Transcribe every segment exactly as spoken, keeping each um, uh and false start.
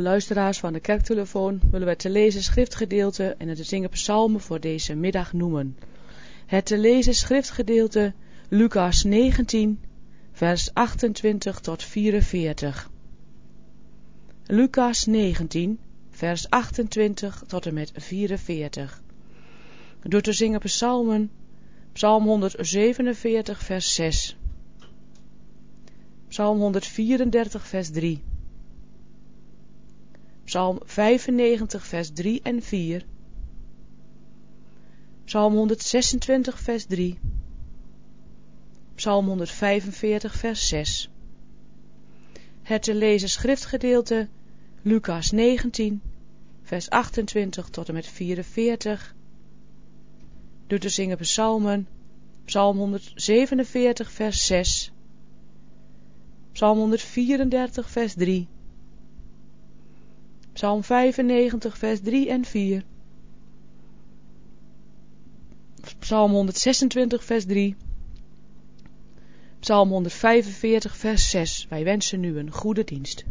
luisteraars van de kerktelefoon willen we het te lezen schriftgedeelte en het te zingen psalmen voor deze middag noemen. Het te lezen schriftgedeelte Lucas negentien, vers achtentwintig tot vierenveertig. Lucas negentien, vers achtentwintig tot en met vierenveertig. Door te zingen psalmen, psalm honderdzevenenveertig, vers zes. Psalm honderdvierendertig, vers drie. Psalm vijfennegentig, vers drie en vier. Psalm honderdzesentwintig, vers drie. Psalm honderdvijfenveertig, vers zes. Het te lezen schriftgedeelte Lucas negentien, vers achtentwintig tot en met vierenveertig. Door te zingen psalmen, psalm honderdzevenenveertig, vers zes. Psalm honderdvierendertig, vers drie. Psalm vijfennegentig, vers drie en vier. Psalm honderdzesentwintig, vers drie. Psalm honderdvijfenveertig, vers zes. Wij wensen u een goede dienst.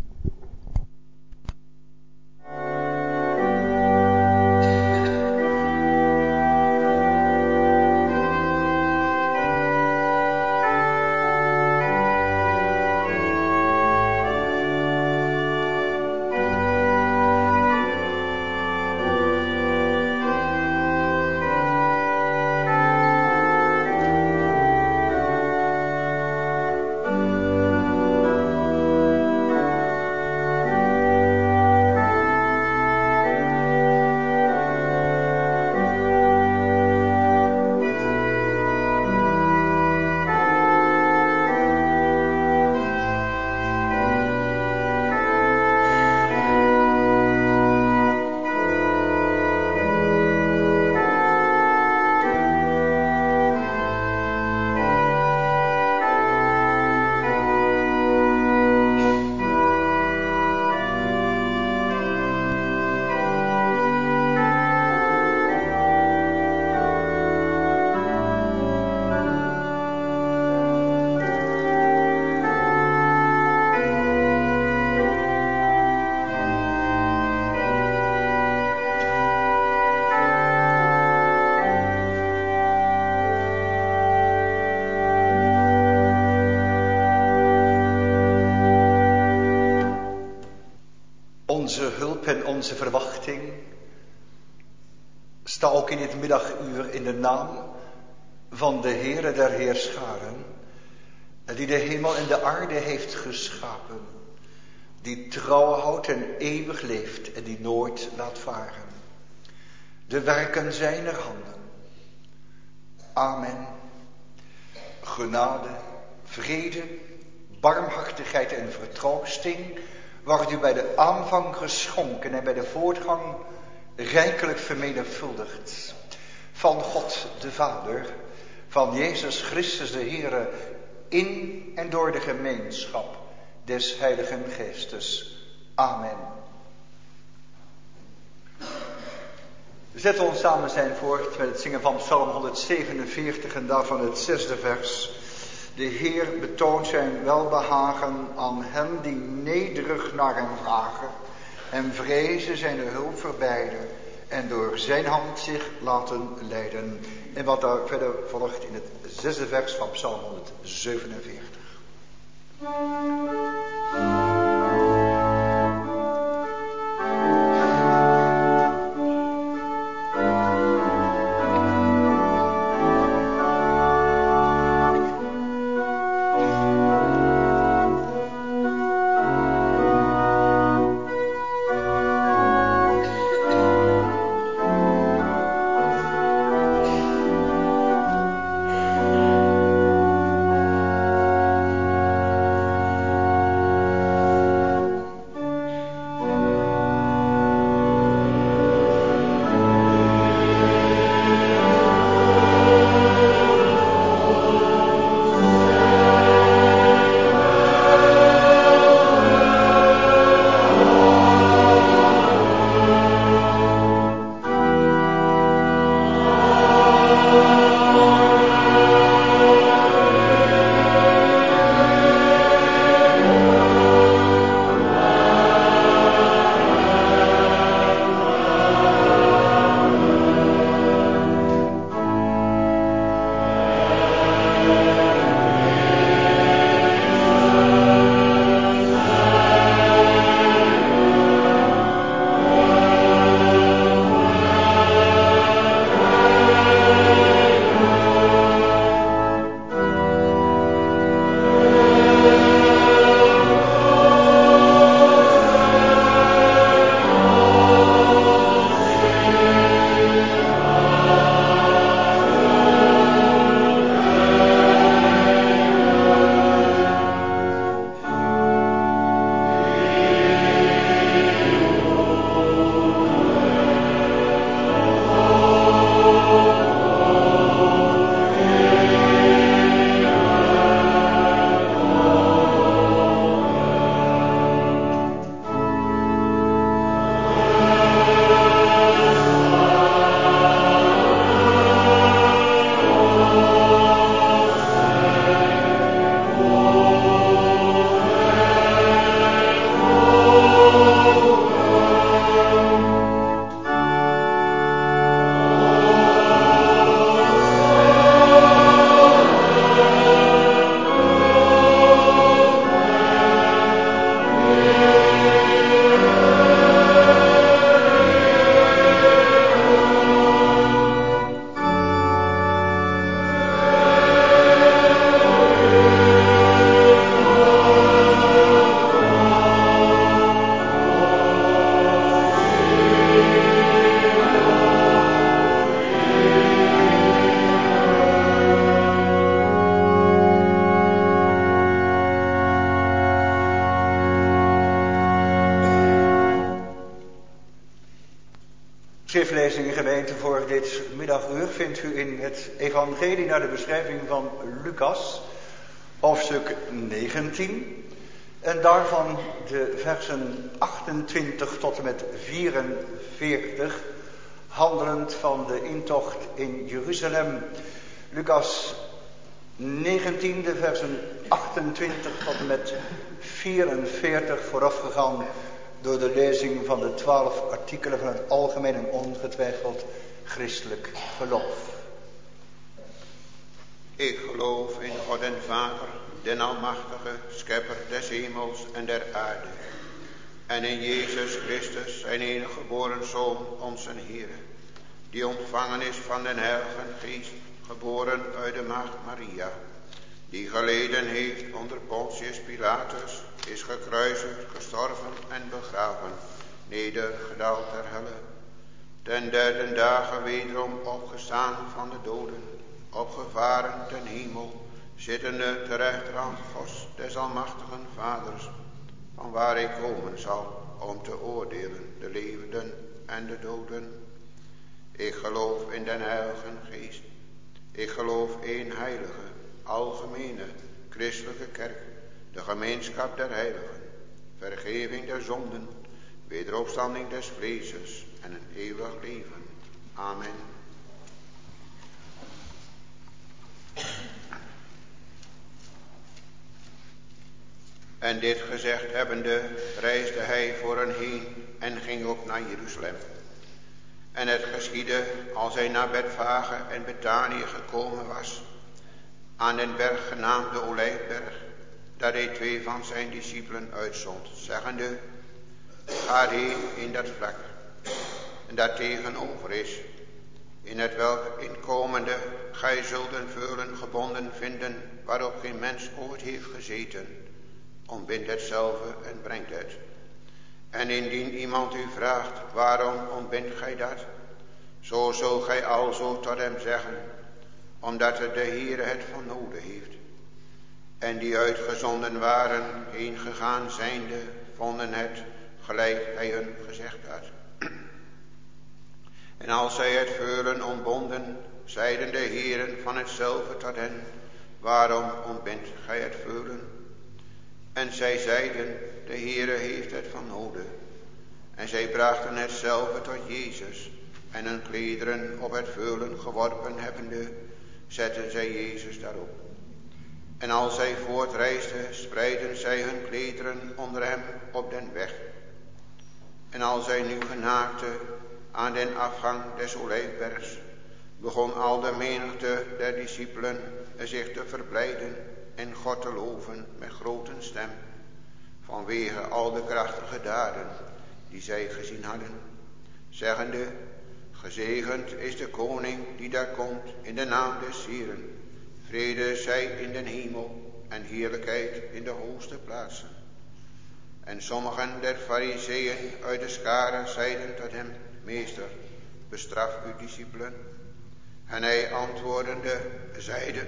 Onze hulp en onze verwachting sta ook in dit middaguur in de naam van de Heere der Heerscharen, die de hemel en de aarde heeft geschapen, die trouw houdt en eeuwig leeft en die nooit laat varen. De werken zijner handen. Amen. Genade, vrede, barmhartigheid en vertroosting wordt u bij de aanvang geschonken en bij de voortgang rijkelijk vermenigvuldigd. Van God de Vader, van Jezus Christus de Heere, in en door de gemeenschap des Heiligen Geestes. Amen. We zetten ons samen zijn voort met het zingen van Psalm honderdzevenenveertig en daarvan het zesde vers. De Heer betoont zijn welbehagen aan hen die nederig naar hem vragen en vrezen zijn hulp verbeiden en door zijn hand zich laten leiden. En wat daar verder volgt in het zesde vers van Psalm honderdzevenenveertig. dit middaguur vindt u in het evangelie naar de beschrijving van Lucas, hoofdstuk negentien. En daarvan de versen achtentwintig tot en met vierenveertig, handelend van de intocht in Jeruzalem. Lucas negentien, de versen achtentwintig tot en met vierenveertig, voorafgegaan door de lezing van de twaalf artikelen van het algemeen en ongetwijfeld christelijk geloof. Ik geloof in God en Vader, den Almachtige, Schepper des hemels en der aarde, en in Jezus Christus, zijn enige geboren Zoon, onze Heer, die ontvangen is van den Heilige Geest, geboren uit de maagd Maria, die geleden heeft onder Pontius Pilatus, is gekruisigd, gestorven en begraven, nedergedaald ter helle, ten derde dagen wederom opgestaan van de doden, opgevaren ten hemel, zittende ter rechterhand Gods des almachtigen Vaders, van waar ik komen zal om te oordelen de levenden en de doden. Ik geloof in den Heilige Geest. Ik geloof één heilige, algemene, christelijke kerk, de gemeenschap der heiligen, vergeving der zonden, wederopstanding des vleeses en een eeuwig leven. Amen. En dit gezegd hebbende, reisde hij voor hen heen en ging op naar Jeruzalem. En het geschiedde, als hij naar Betfage en Betanië gekomen was, aan den berg genaamd de Olijfberg, dat hij twee van zijn discipelen uitzond, zeggende, ga heen in dat vlak, en dat tegenover is, in het welk inkomende gij zult een veulen gebonden vinden, waarop geen mens ooit heeft gezeten, ontbindt hetzelfde en brengt het. En indien iemand u vraagt, waarom ontbindt gij dat? Zo zult gij alzo tot hem zeggen, omdat de Heere het van noden heeft. En die uitgezonden waren, heen gegaan zijnde, vonden het, gelijk hij hun gezegd had. En als zij het veulen ontbonden, zeiden de heren van hetzelfde tot hen, waarom ontbindt gij het veulen? En zij zeiden, de Heere heeft het van noden. En zij brachten hetzelfde tot Jezus, en hun klederen op het veulen geworpen hebbende, zetten zij Jezus daarop. En als zij voortreisden, spreidden zij hun klederen onder hem op den weg. En als zij nu genaakte aan den afgang des Olijfbergs, begon al de menigte der discipelen zich te verblijden en God te loven met grote stem, vanwege al de krachtige daden die zij gezien hadden, zeggende, gezegend is de koning die daar komt in de naam des Heeren, vrede zij in den hemel en heerlijkheid in de hoogste plaatsen. En sommigen der Farizeeën uit de schare zeiden tot hem, meester, bestraf uw discipelen. En hij antwoordende zeide,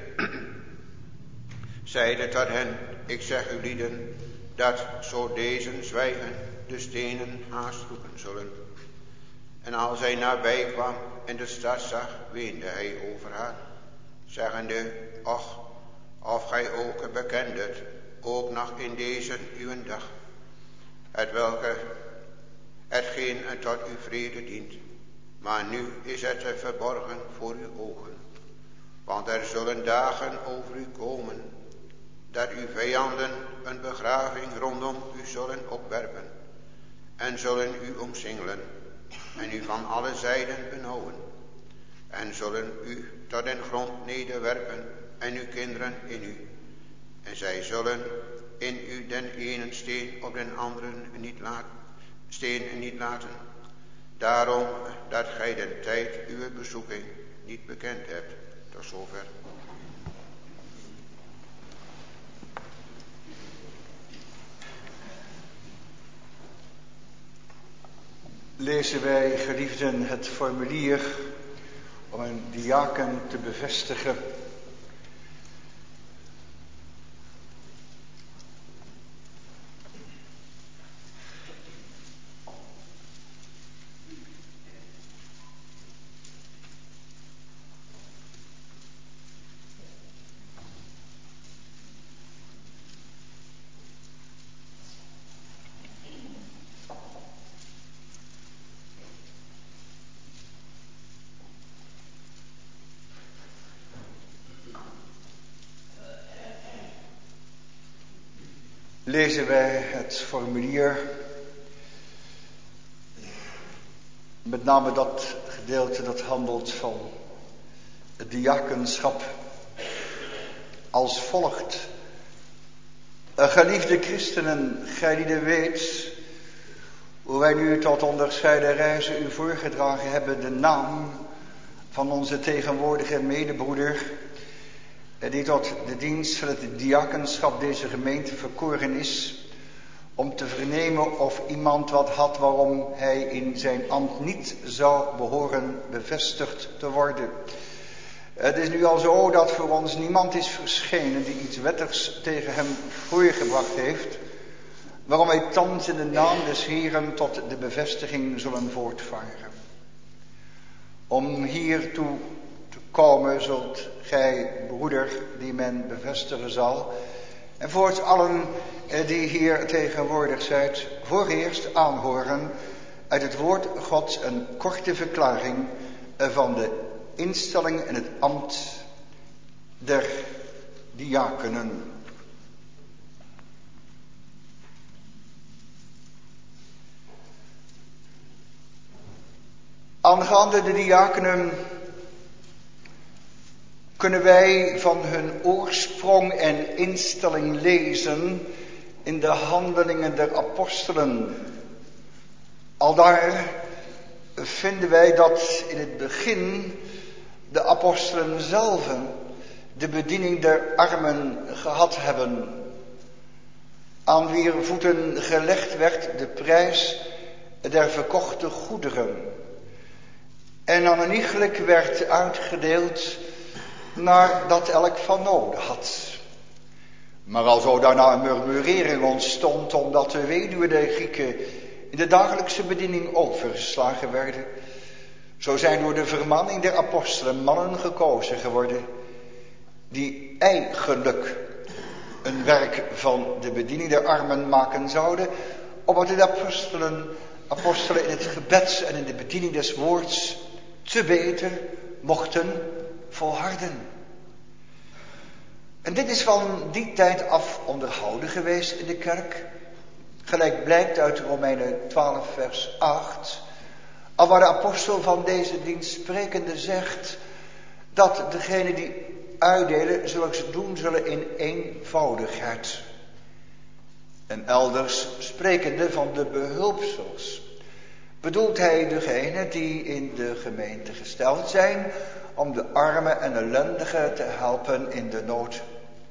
zeide tot hen, ik zeg u lieden, dat zo deze zwijgen, de stenen haast roepen zullen. En als hij nabij kwam en de stad zag, weende hij over haar, zeggende, och, of gij ook bekendet, ook nog in deze uw dag, het welke, hetgeen tot uw vrede dient, maar nu is het verborgen voor uw ogen. Want er zullen dagen over u komen, dat uw vijanden een begraving rondom u zullen opwerpen, en zullen u omsingelen, en u van alle zijden benauwen, en zullen u tot den grond nederwerpen, en uw kinderen in u. En zij zullen in u den ene steen op den anderen niet laten, steen niet laten, daarom dat gij den tijd uw bezoeking niet bekend hebt. Tot zover. Lezen wij, geliefden, het formulier om een diaken te bevestigen. lezen wij het formulier, met name dat gedeelte dat handelt van het diakenschap, als volgt. Geliefde christenen, gij die weet hoe wij nu tot onderscheiden reizen u voorgedragen hebben de naam van onze tegenwoordige medebroeder, die tot de dienst van het diakenschap deze gemeente verkoren is, om te vernemen of iemand wat had waarom hij in zijn ambt niet zou behoren bevestigd te worden. Het is nu al zo dat voor ons niemand is verschenen die iets wettigs tegen hem voorgebracht heeft, waarom wij thans in de naam des Heeren tot de bevestiging zullen voortvaren. Om hiertoe te komen zult gij, broeder, die men bevestigen zal, en voorts allen die hier tegenwoordig zijn, voor eerst aanhoren uit het woord Gods een korte verklaring van de instelling en het ambt der diakenen. Aangaande de diakenen kunnen wij van hun oorsprong en instelling lezen in de handelingen der apostelen. Aldaar vinden wij dat in het begin de apostelen zelf de bediening der armen gehad hebben, aan wier voeten gelegd werd de prijs der verkochte goederen en aanniegelijk werd uitgedeeld naar dat elk van nodig had. Maar alzo daarna een murmurering ontstond omdat de weduwen der Grieken in de dagelijkse bediening overgeslagen werden, zo zijn door de vermanning der apostelen mannen gekozen geworden die eigenlijk een werk van de bediening der armen maken zouden, opdat de apostelen, apostelen in het gebed en in de bediening des woords te beter mochten volharden. En dit is van die tijd af onderhouden geweest in de kerk, gelijk blijkt uit Romeinen twaalf vers acht, al waar de apostel van deze dienst sprekende zegt dat degene die uitdelen zulks doen zullen in eenvoudigheid. En elders sprekende van de behulpsels bedoelt hij degene die in de gemeente gesteld zijn om de armen en ellendigen te helpen in de nood.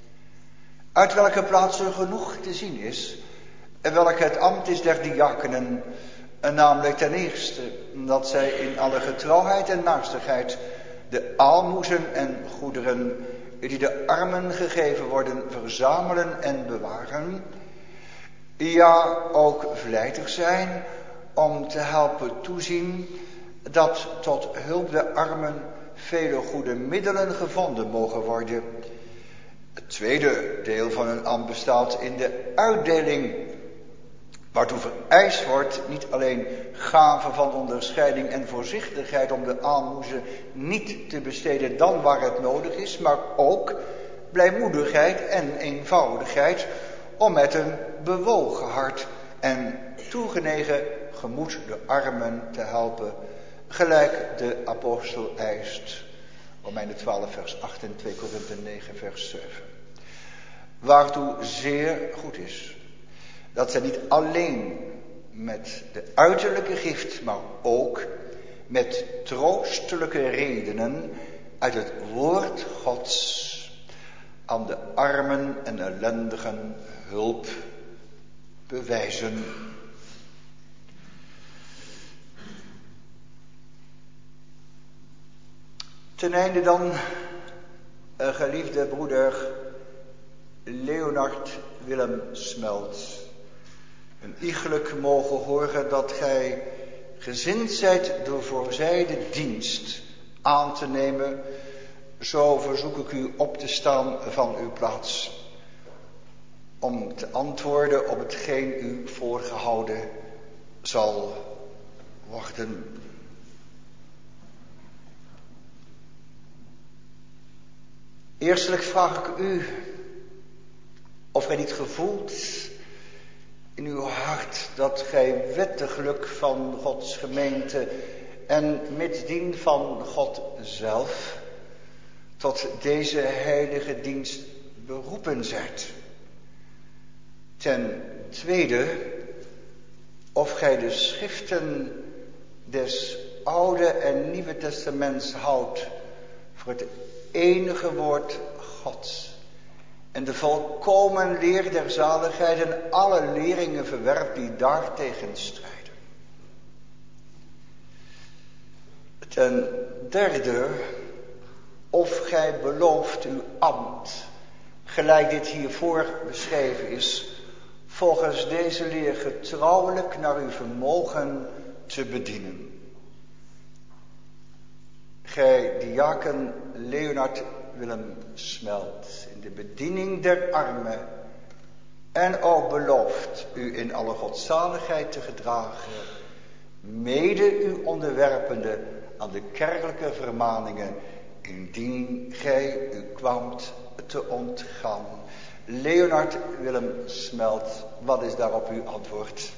Uit welke plaats er genoeg te zien is, en welk het ambt is der diakenen, en namelijk ten eerste dat zij in alle getrouwheid en naastigheid de aalmoezen en goederen die de armen gegeven worden verzamelen en bewaren, ja ook vlijtig zijn om te helpen toezien dat tot hulp de armen vele goede middelen gevonden mogen worden. Het tweede deel van hun ambt bestaat in de uitdeling, waartoe vereist wordt niet alleen gave van onderscheiding en voorzichtigheid om de aalmoezen niet te besteden dan waar het nodig is, maar ook blijmoedigheid en eenvoudigheid om met een bewogen hart en toegenegen gemoed de armen te helpen, gelijk de apostel eist. Romeinen twaalf vers acht en twee Korinthe negen vers zeven. Waartoe zeer goed is dat zij niet alleen met de uiterlijke gift, maar ook met troostelijke redenen uit het woord Gods aan de armen en ellendigen hulp bewijzen. Ten einde dan, een geliefde broeder Leonard Willem Smelt, een iegelijk mogen horen dat gij gezind zijt door voorzijde dienst aan te nemen, zo verzoek ik u op te staan van uw plaats, om te antwoorden op hetgeen u voorgehouden zal worden. Eerstelijk vraag ik u of gij niet gevoelt in uw hart dat gij wettiglijk van Gods gemeente en mitsdien van God zelf tot deze heilige dienst beroepen zijt. Ten tweede, of gij de schriften des Oude en Nieuwe Testaments houdt voor het enige woord Gods en de volkomen leer der zaligheid en alle leringen verwerpt die daartegen strijden. Ten derde, of gij belooft uw ambt, gelijk dit hiervoor beschreven is, volgens deze leer getrouwelijk naar uw vermogen te bedienen. Gij, diaken Leonard Willem Smelt, in de bediening der armen en ook belooft u in alle godzaligheid te gedragen, mede u onderwerpende aan de kerkelijke vermaningen, indien gij u kwaamt te ontgaan. Leonard Willem Smelt, wat is daarop uw antwoord?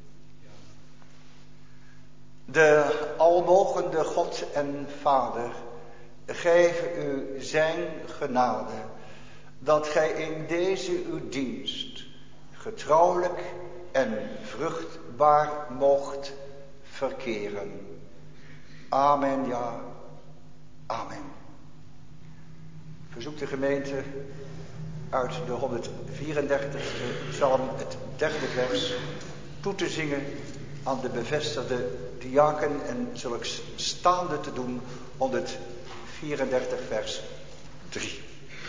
De almogende God en Vader, geef u zijn genade, dat gij in deze uw dienst getrouwelijk en vruchtbaar moogt verkeren. Amen, ja, amen. Verzoek de gemeente uit de honderdvierendertigste psalm, het derde vers, toe te zingen aan de bevestigde diaken en zulks staande te doen, honderdvierendertig vers drie.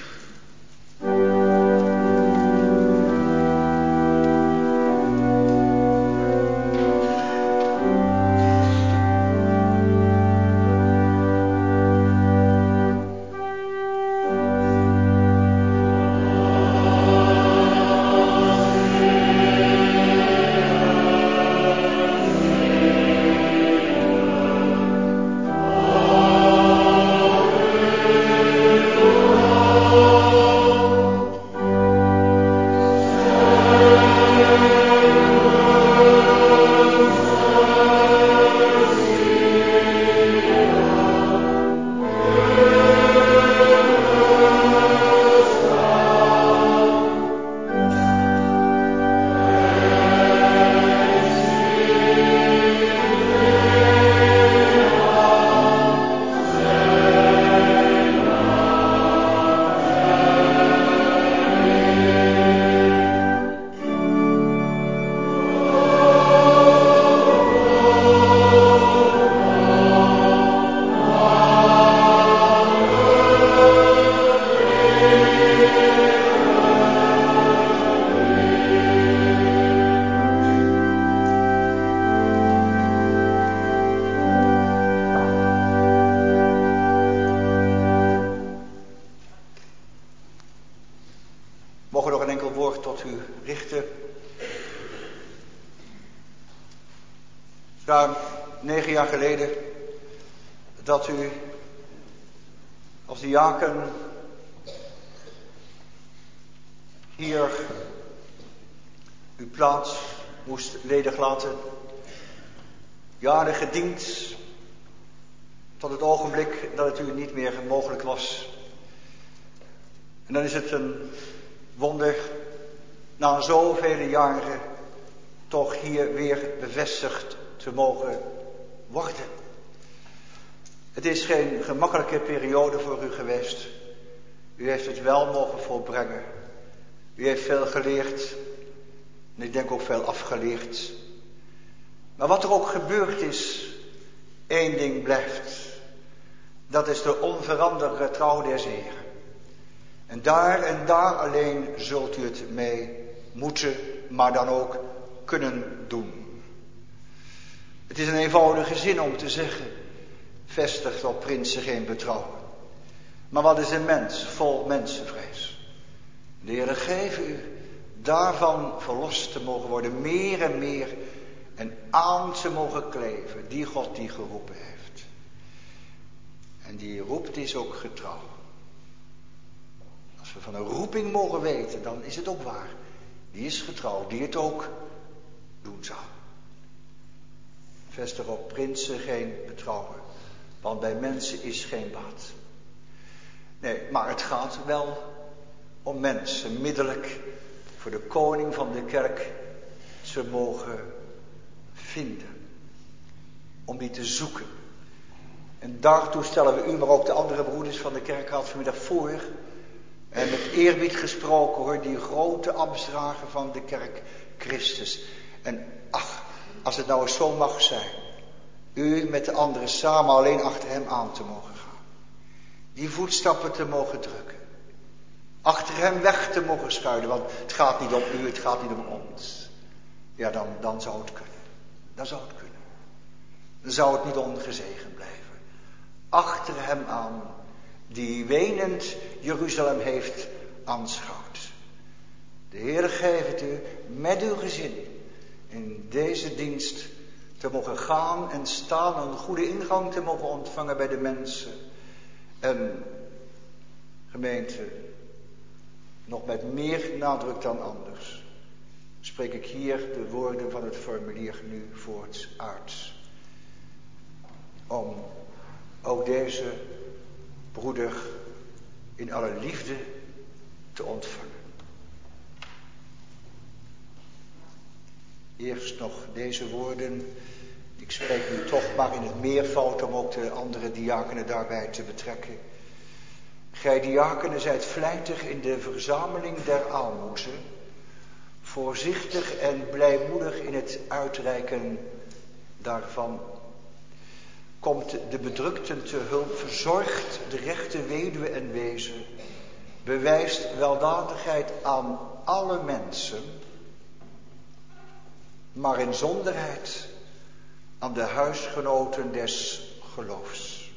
Ruim negen jaar geleden dat u als diaken hier uw plaats moest ledig laten. Jaren gediend tot het ogenblik dat het u niet meer mogelijk was. En dan is het een wonder na zoveel jaren toch hier weer bevestigd te mogen worden. Het is geen gemakkelijke periode voor u geweest. U heeft het wel mogen volbrengen. U heeft veel geleerd. En ik denk ook veel afgeleerd. Maar wat er ook gebeurd is, één ding blijft. Dat is de onveranderlijke trouw des Heren. En daar en daar alleen zult u het mee moeten, maar dan ook kunnen doen. Het is een eenvoudige zin om te zeggen, vestigt op prinsen geen betrouwen. Maar wat is een mens vol mensenvrees? De Heere geven u daarvan verlost te mogen worden, meer en meer, en aan te mogen kleven, die God die geroepen heeft. En die roept is ook getrouw. Als we van een roeping mogen weten, dan is het ook waar. Die is getrouw, die het ook doen zal. Vestig op prinsen geen betrouwen, want bij mensen is geen baat. Nee, maar het gaat wel om mensen, middelijk voor de koning van de kerk ze mogen vinden. Om die te zoeken. En daartoe stellen we u, maar ook de andere broeders van de kerkraad vanmiddag voor. En met eerbied gesproken hoor, die grote ambtsdrager van de kerk Christus. En ach, als het nou eens zo mag zijn. U met de anderen samen alleen achter hem aan te mogen gaan. Die voetstappen te mogen drukken. Achter hem weg te mogen schuilen, want het gaat niet om u, het gaat niet om ons. Ja, dan, dan zou het kunnen. Dan zou het kunnen. Dan zou het niet ongezegend blijven. Achter hem aan, die wenend Jeruzalem heeft aanschouwd. De Heer geeft het u met uw gezin in deze dienst te mogen gaan en staan, een goede ingang te mogen ontvangen bij de mensen. En gemeente, nog met meer nadruk dan anders, spreek ik hier de woorden van het formulier nu voorts uit. Om ook deze broeder in alle liefde te ontvangen. Eerst nog deze woorden. Ik spreek nu toch maar in het meervoud om ook de andere diakenen daarbij te betrekken. Gij diakenen zijt vlijtig in de verzameling der aalmoezen, voorzichtig en blijmoedig in het uitreiken daarvan. Komt de bedrukten te hulp, verzorgt de rechte weduwe en wezen, bewijst weldadigheid aan alle mensen, maar in zonderheid aan de huisgenoten des geloofs.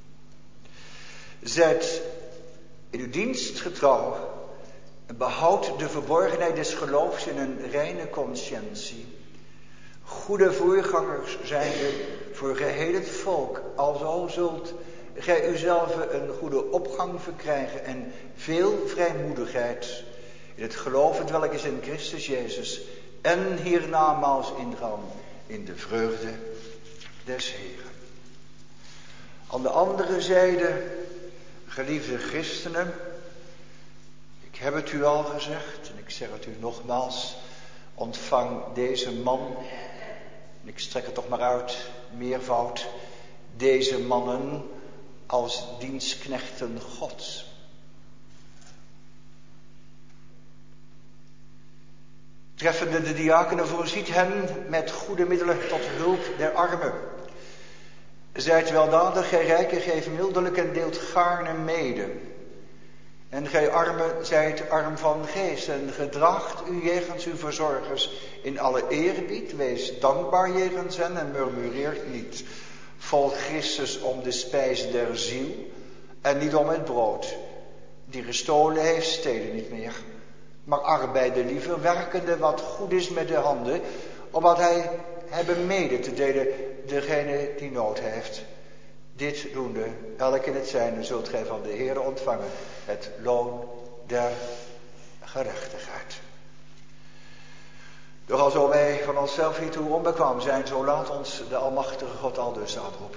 Zijt in uw dienst getrouw en behoud de verborgenheid des geloofs in een reine conscientie. Goede voorgangers zijnde voor geheel het volk, alzo zult gij uzelf een goede opgang verkrijgen en veel vrijmoedigheid in het geloof het welk is in Christus Jezus en hiernamaals ingaan in de vreugde des Heeren. Aan de andere zijde, geliefde christenen, ik heb het u al gezegd en ik zeg het u nogmaals, ontvang deze man, en ik strek het toch maar uit, meervoud, deze mannen als dienstknechten Gods. Treffende de diakenen voorziet hen met goede middelen tot hulp der armen. Zijt weldadig, gij rijken, geef mildelijk en deelt gaarne mede. En gij armen zijt arm van geest en gedraagt u jegens uw verzorgers in alle eerbied. Wees dankbaar jegens hen en murmureert niet. Volg Christus om de spijs der ziel en niet om het brood. Die gestolen heeft, stelen niet meer. Maar arbeide liever, werkende wat goed is met de handen, opdat hij hebben mede te delen degene die nood heeft. Dit doende, elk in het zijne, zult gij van de Heere ontvangen, het loon der gerechtigheid. Doch alzo wij van onszelf hiertoe onbekwaam zijn, zo laat ons de almachtige God aldus aanroepen.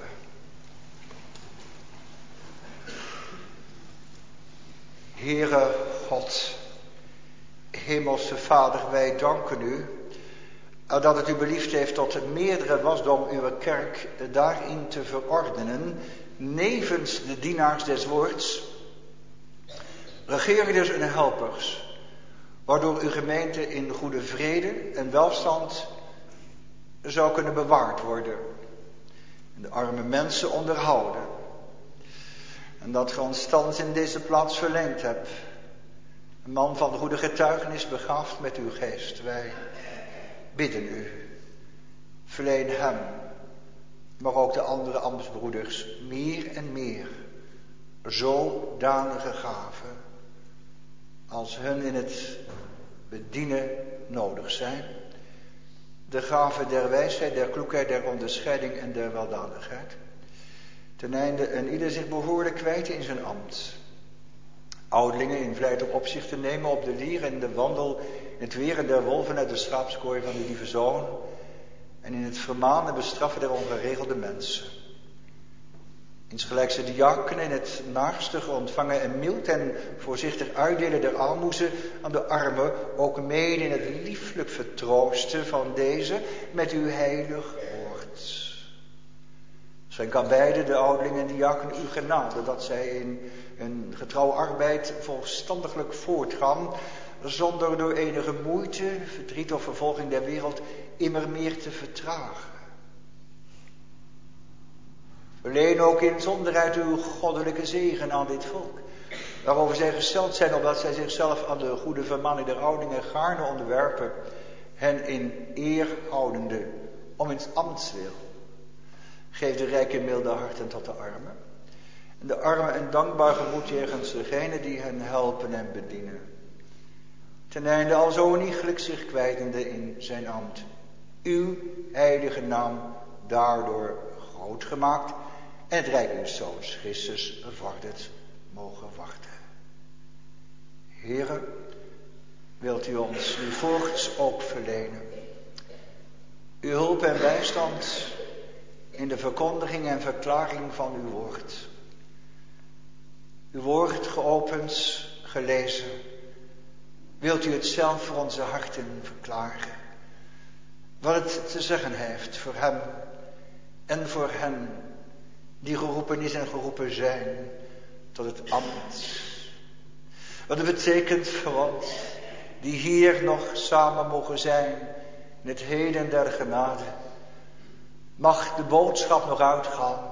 Heere God, Hemelse Vader, wij danken u dat het u beliefd heeft tot meerdere wasdom uw kerk daarin te verordenen, nevens de dienaars des woords, regeerders en helpers, waardoor uw gemeente in goede vrede en welstand zou kunnen bewaard worden en de arme mensen onderhouden. En dat ge ons thans in deze plaats verleend hebt, een man van goede getuigenis begaafd met uw geest. Wij bidden u, verleen hem, maar ook de andere ambtsbroeders, meer en meer zodanige gaven als hun in het bedienen nodig zijn. De gaven der wijsheid, der kloekheid, der onderscheiding en der weldadigheid. Ten einde een ieder zich behoorlijk kwijt in zijn ambt. Ouderlingen in vlijt om opzicht te nemen op de leer en de wandel in het weren der wolven uit de schaapskooi van uw lieve zoon en in het vermanen en bestraffen der ongeregelde mensen. Insgelijks de diakenen in het naarstige ontvangen en mild en voorzichtig uitdelen der aalmoezen aan de armen, ook mede in het lieflijk vertroosten van deze met uw heilig woord. Zijn kan beide, de ouderlingen en diakenen, u genade, dat zij in hun getrouwe arbeid volstandiglijk voortgaan, zonder door enige moeite, verdriet of vervolging der wereld immer meer te vertragen. Verleen ook inzonderheid uw goddelijke zegen aan dit volk, waarover zij gesteld zijn, omdat zij zichzelf aan de goede vermaning der ouderlingen gaarne onderwerpen, hen in eer houdende, om in het ambtswil. Geef de rijke milde harten tot de armen, en de armen een dankbaar gemoed jegens degenen die hen helpen en bedienen. Ten einde al zo onigelijk zich kwijtende in zijn ambt, uw heilige naam daardoor groot gemaakt en het rijk uw zoons Christus bevorderd mogen wachten. Heere, wilt u ons nu voorts ook verlenen, uw hulp en bijstand in de verkondiging en verklaring van uw woord. Uw woord geopend, gelezen, wilt u het zelf voor onze harten verklaren, wat het te zeggen heeft voor hem en voor hen die geroepen is en geroepen zijn tot het ambt. Wat het betekent voor ons, die hier nog samen mogen zijn in het heden der genade. Mag de boodschap nog uitgaan,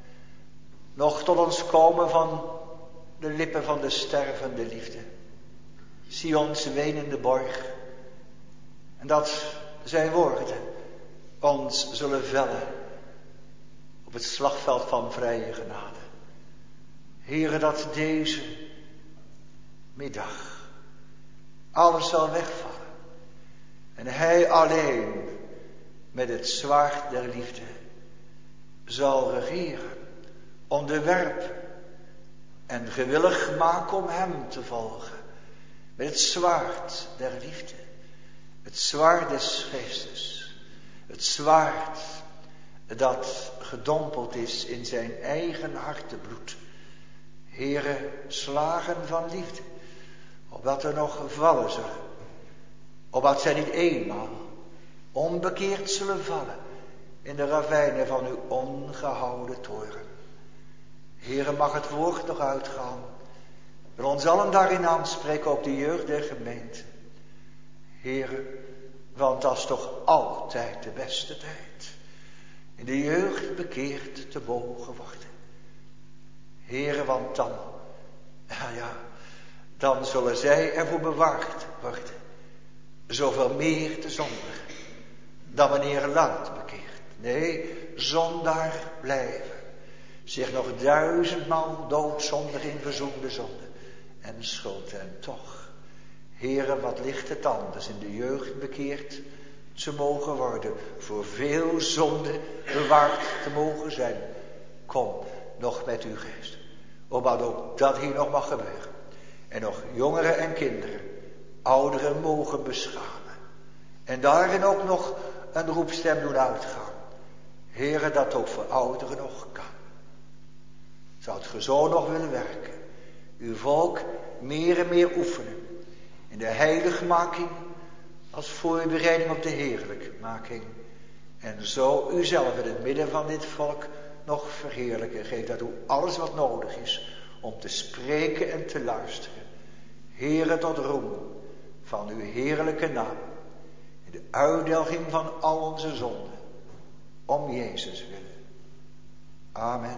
nog tot ons komen van de lippen van de stervende liefde. Sions wenende borg. En dat zijn woorden ons zullen vellen op het slagveld van vrije genade. Heere, dat deze middag alles zal wegvallen. En hij alleen met het zwaard der liefde zal regeren, onderwerpen en gewillig maken om hem te volgen. Met het zwaard der liefde, het zwaard des geestes, het zwaard dat gedompeld is in zijn eigen hartebloed. Heere, slagen van liefde, opdat er nog vallen zullen, opdat zij niet eenmaal onbekeerd zullen vallen in de ravijnen van uw ongehouden toren. Heere, mag het woord nog uitgaan. Wil ons allen daarin aanspreken, ook de jeugd der gemeente. Heere, want dat is toch altijd de beste tijd. In de jeugd bekeerd te mogen wachten. Heere, want dan, ja ja, dan zullen zij ervoor bewaard worden. Zoveel meer te zondigen dan wanneer laat bekeerd. Nee, zondaar blijven. Zich nog duizendmaal doodzondig in verzoende zonde. En schuld en toch. Heere, wat ligt het anders in de jeugd bekeerd te mogen worden. Voor veel zonde bewaard te mogen zijn. Kom nog met uw geest. Opdat ook dat hier nog mag gebeuren. En nog jongeren en kinderen, ouderen mogen beschamen. En daarin ook nog een roepstem doen uitgaan. Heere, dat ook voor ouderen nog kan. Zou het ge zo nog willen werken. Uw volk meer en meer oefenen. In de heiligmaking als voorbereiding op de heerlijkmaking. En zo uzelf in het midden van dit volk nog verheerlijken. Geef daartoe alles wat nodig is om te spreken en te luisteren. Heere, tot roem van uw heerlijke naam. In de uitdelging van al onze zonden. Om Jezus willen. Amen.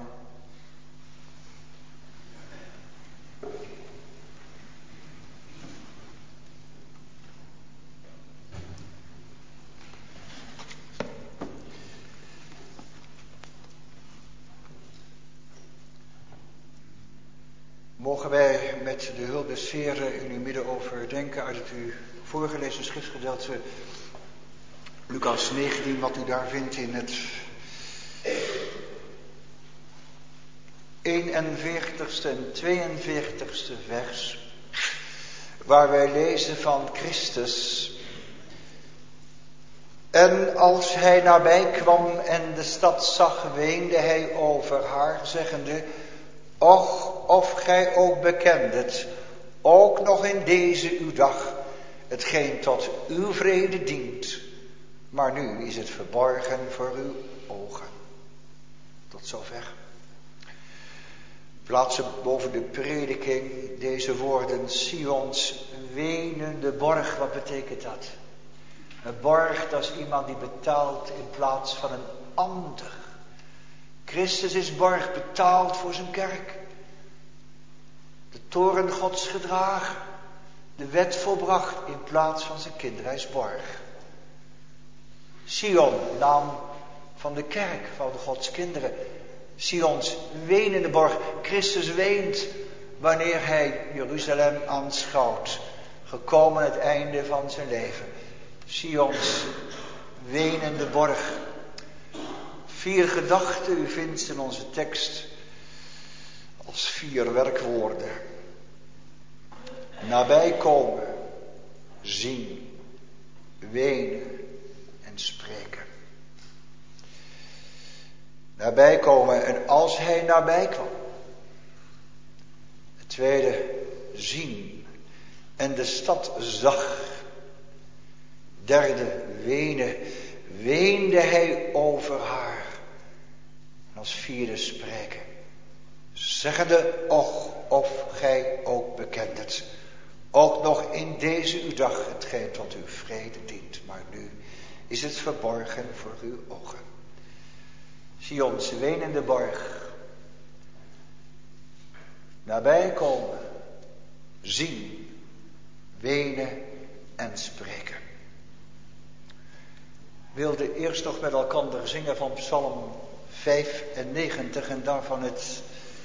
Mogen wij met de hulp des Heeren in uw midden overdenken uit het u voorgelezen schriftgedeelte Lucas negentien, wat u daar vindt in het eenenveertigste en tweeënveertigste vers. waar wij lezen van Christus. En als hij nabij kwam en de stad zag, weende hij over haar, zeggende: Och, of gij ook bekendet, ook nog in deze uw dag, hetgeen tot uw vrede dient, maar nu is het verborgen voor uw ogen. Tot zover. Plaatsen boven de prediking deze woorden: Sions wenende borg. Wat betekent dat? Een borg, dat is iemand die betaalt in plaats van een ander. Christus is borg, betaald voor zijn kerk. De toren Gods gedragen. De wet volbracht in plaats van zijn kinderen. Hij is borg. Sion, naam van de kerk, van de Gods kinderen. Sions wenende borg. Christus weent wanneer hij Jeruzalem aanschouwt. Gekomen het einde van zijn leven. Sions wenende borg. Vier gedachten, u vindt ze in onze tekst als vier werkwoorden. Nabij komen, zien, wenen en spreken. Nabij komen, en als hij nabij kwam. Het tweede, zien en de stad zag. Derde, wenen, weende hij over haar. En als vierde, spreken. Zeggende: Och, of gij ook bekendet, ook nog in deze uw dag, hetgeen tot uw vrede dient, maar nu is het verborgen voor uw ogen. Sions wenende borg. Nabij komen, zien, wenen en spreken. We wilden eerst nog met elkaar zingen van Psalm vijfennegentig en daarvan het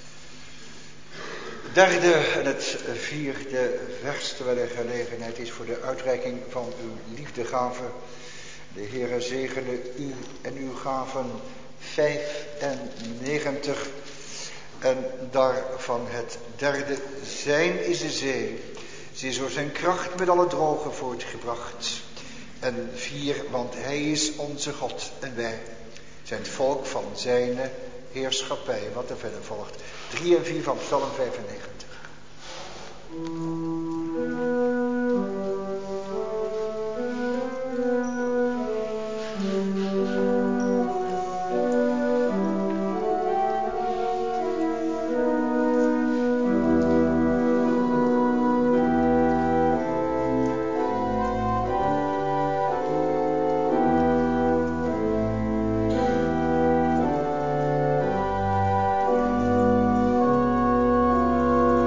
derde en het vierde vers, terwijl er gelegenheid is voor de uitreiking van uw liefdegave. De Heere zegene u en uw gaven. vijfennegentig en daarvan het derde: Zijn is de zee, ze is door zijn kracht met alle drogen voortgebracht. En vier, want hij is onze God en wij zijn het volk van zijn heerschappij. Wat er verder volgt. Drie en vier van Psalm vijfennegentig. Thank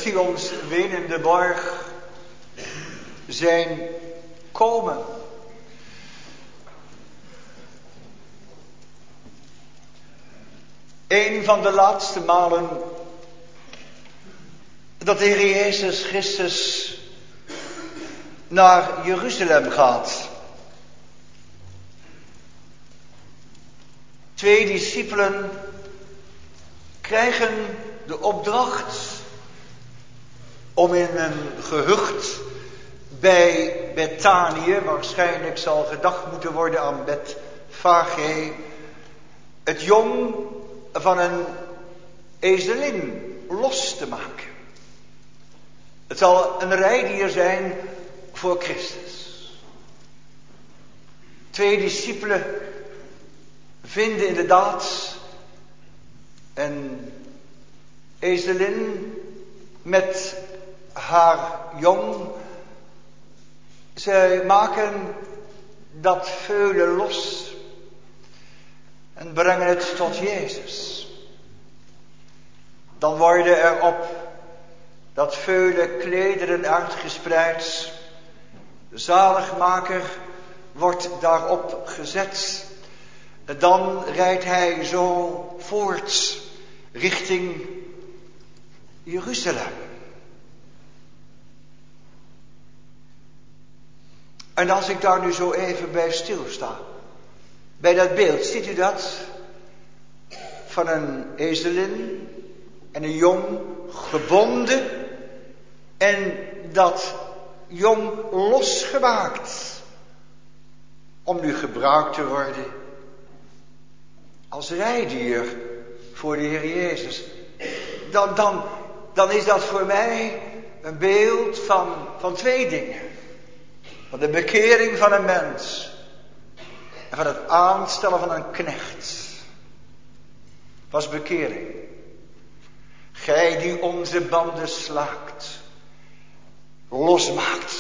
Sions wenende borg zijn komen. Een van de laatste malen dat de Heer Jezus Christus naar Jeruzalem gaat. Twee discipelen krijgen de opdracht om in een gehucht bij Betanië, waarschijnlijk zal gedacht moeten worden aan Betfage, het jong van een ezelin los te maken. Het zal een rijdier zijn voor Christus. Twee discipelen vinden inderdaad een ezelin met haar jong. Zij maken dat veulen los en brengen het tot Jezus. Dan worden er op dat veulen klederen uitgespreid. De zaligmaker wordt daarop gezet. Dan rijdt hij zo voort richting Jeruzalem. En als ik daar nu zo even bij stilsta, bij dat beeld, ziet u dat? Van een ezelin en een jong gebonden en dat jong losgemaakt om nu gebruikt te worden als rijdier voor de Heer Jezus. Dan, dan, dan is dat voor mij een beeld van, van twee dingen. Van de bekering van een mens en van het aanstellen van een knecht. Was bekering. Gij die onze banden slaakt, losmaakt.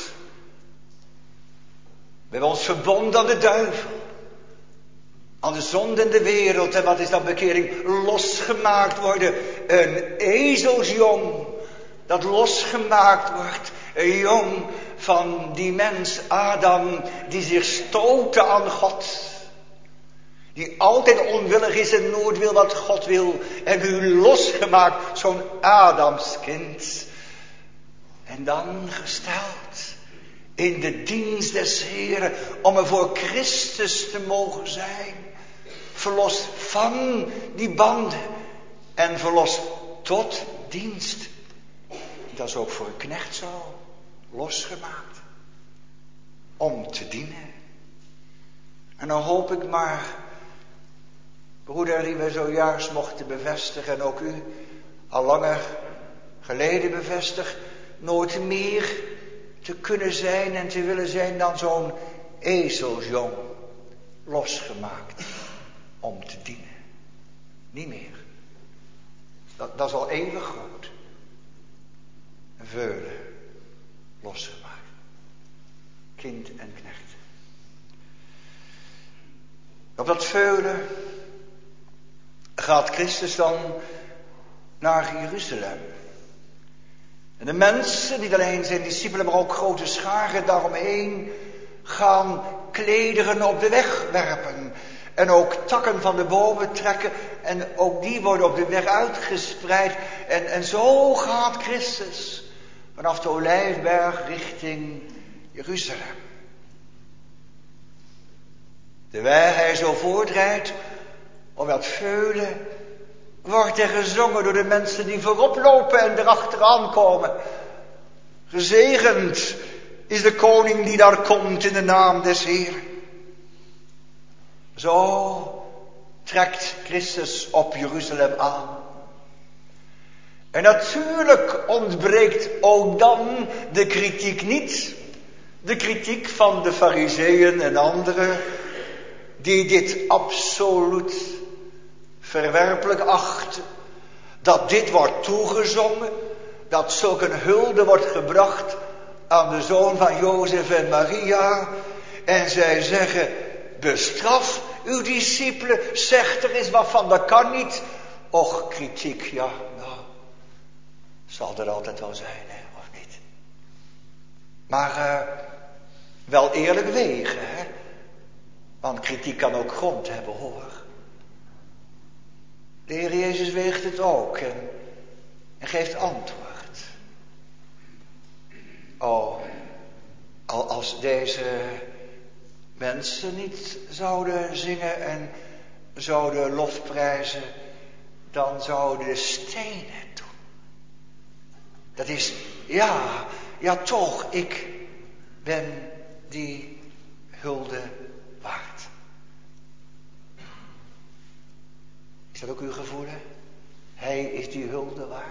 We hebben ons verbonden aan de duivel, aan de zonde in de wereld. En wat is dan bekering? Losgemaakt worden. Een ezelsjong dat losgemaakt wordt. Een jong van die mens Adam die zich stootte aan God. Die altijd onwillig is en nooit wil wat God wil. En u losgemaakt, zo'n Adamskind. En dan gesteld in de dienst des Heeren om er voor Christus te mogen zijn. Verlost van die banden en verlost tot dienst. Dat is ook voor een knecht zo. Losgemaakt. Om te dienen. En dan hoop ik maar, broeder die we zojuist mochten bevestigen en ook u al langer geleden bevestigd, nooit meer te kunnen zijn en te willen zijn dan zo'n ezelsjong, losgemaakt om te dienen. Niet meer. Dat, dat is al eeuwig groot. Een veulen, losgemaakt. Kind en knecht. Op dat veulen gaat Christus dan naar Jeruzalem. En de mensen, niet alleen zijn discipelen, maar ook grote scharen daaromheen, gaan klederen op de weg werpen. En ook takken van de bomen trekken. En ook die worden op de weg uitgespreid. En, en zo gaat Christus vanaf de Olijfberg richting Jeruzalem. Terwijl hij zo voortrijdt op dat veulen, wordt er gezongen door de mensen die voorop lopen en erachteraan komen. Gezegend is de koning die daar komt in de naam des Heeren. Zo trekt Christus op Jeruzalem aan. En natuurlijk ontbreekt ook dan de kritiek niet. De kritiek van de Farizeeën en anderen die dit absoluut verwerpelijk achten. Dat dit wordt toegezongen. Dat zulk een hulde wordt gebracht aan de zoon van Jozef en Maria. En zij zeggen, bestraf uw discipelen. Zeg er eens wat van, dat kan niet. Och, kritiek, ja, nou. Zal er altijd wel zijn, hè, of niet? Maar uh, wel eerlijk wegen, hè? Want kritiek kan ook grond hebben, hoor. De Heer Jezus weegt het ook en, en geeft antwoord. Oh, als deze mensen niet zouden zingen en zouden lofprijzen, dan zouden de stenen doen. Dat is, ja, ja toch, ik ben die hulde waard. Is dat ook uw gevoel, hè? Hij is die hulde waard.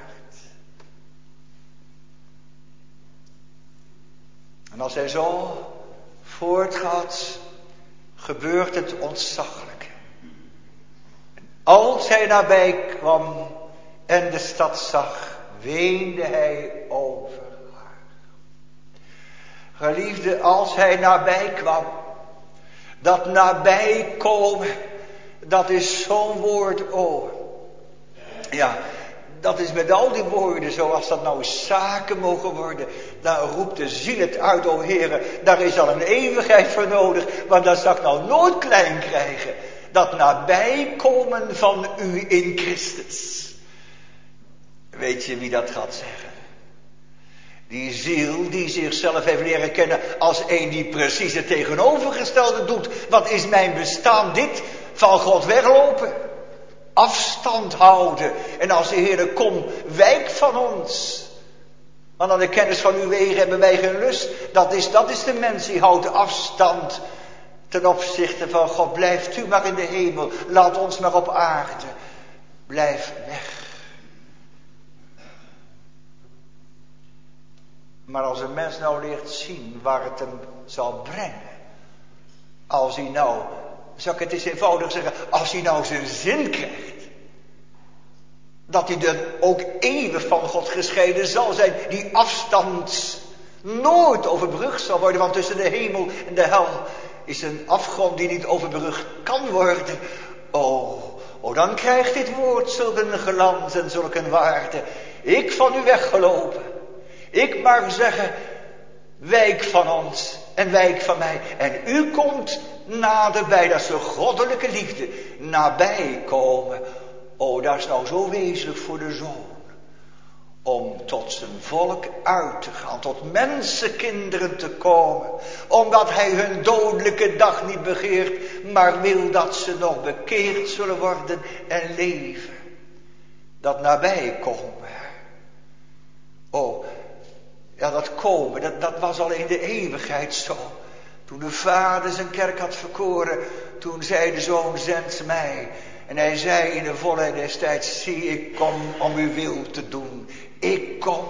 En als hij zo voortgaat, gebeurt het ontzaglijke. Als hij nabij kwam en de stad zag, weende hij over haar. Geliefde, als hij nabij kwam, dat nabij komen, dat is zo'n woord, oh. Ja, dat is met al die woorden, zoals dat nou zaken mogen worden, dan roept de ziel het uit, o Heere, daar is al een eeuwigheid voor nodig, want dat zal ik nou nooit klein krijgen. Dat nabijkomen van u in Christus. Weet je wie dat gaat zeggen? Die ziel die zichzelf heeft leren kennen als een die precies het tegenovergestelde doet. Wat is mijn bestaan dit? Van God weglopen. Afstand houden. En als de Heer komt, wijk van ons. Want aan de kennis van uw wegen hebben wij geen lust. Dat is, dat is de mens die houdt de afstand ten opzichte van God. Blijft u maar in de hemel. Laat ons maar op aarde. Blijf weg. Maar als een mens nou leert zien waar het hem zal brengen. Als hij nou, zal ik het eens eenvoudig zeggen, als hij nou zijn zin krijgt. Dat hij dan ook eeuwig van God gescheiden zal zijn. Die afstand nooit overbrugd zal worden. Want tussen de hemel en de hel is een afgrond die niet overbrugd kan worden. Oh, oh dan krijgt dit woord zulke glans en zulke waarde. Ik van u weggelopen. Ik mag zeggen, wijk van ons en wijk van mij. En u komt naderbij, dat is de goddelijke liefde, nabij komen. Oh, dat is nou zo wezenlijk voor de Zoon. Om tot zijn volk uit te gaan, tot mensenkinderen te komen. Omdat hij hun dodelijke dag niet begeert, maar wil dat ze nog bekeerd zullen worden en leven. Dat nabij komen. Oh, ja, dat komen, dat, dat was al in de eeuwigheid zo. Toen de Vader zijn kerk had verkoren, toen zei de Zoon, zend mij. En hij zei in de volheid des tijds, zie, ik kom om uw wil te doen. Ik kom.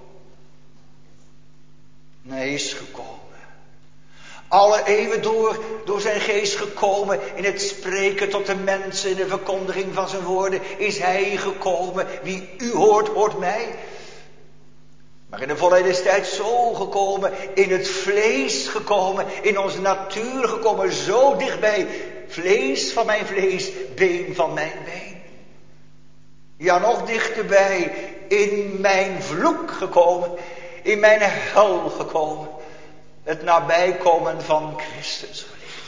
En hij is gekomen. Alle eeuwen door, door zijn geest gekomen, in het spreken tot de mensen, in de verkondiging van zijn woorden, is hij gekomen. Wie u hoort, hoort mij. Maar in de volheid des tijds zo gekomen, in het vlees gekomen, in onze natuur gekomen, zo dichtbij. Vlees van mijn vlees, been van mijn been. Ja, nog dichterbij, in mijn vloek gekomen, in mijn hel gekomen. Het nabijkomen van Christus, geliefd.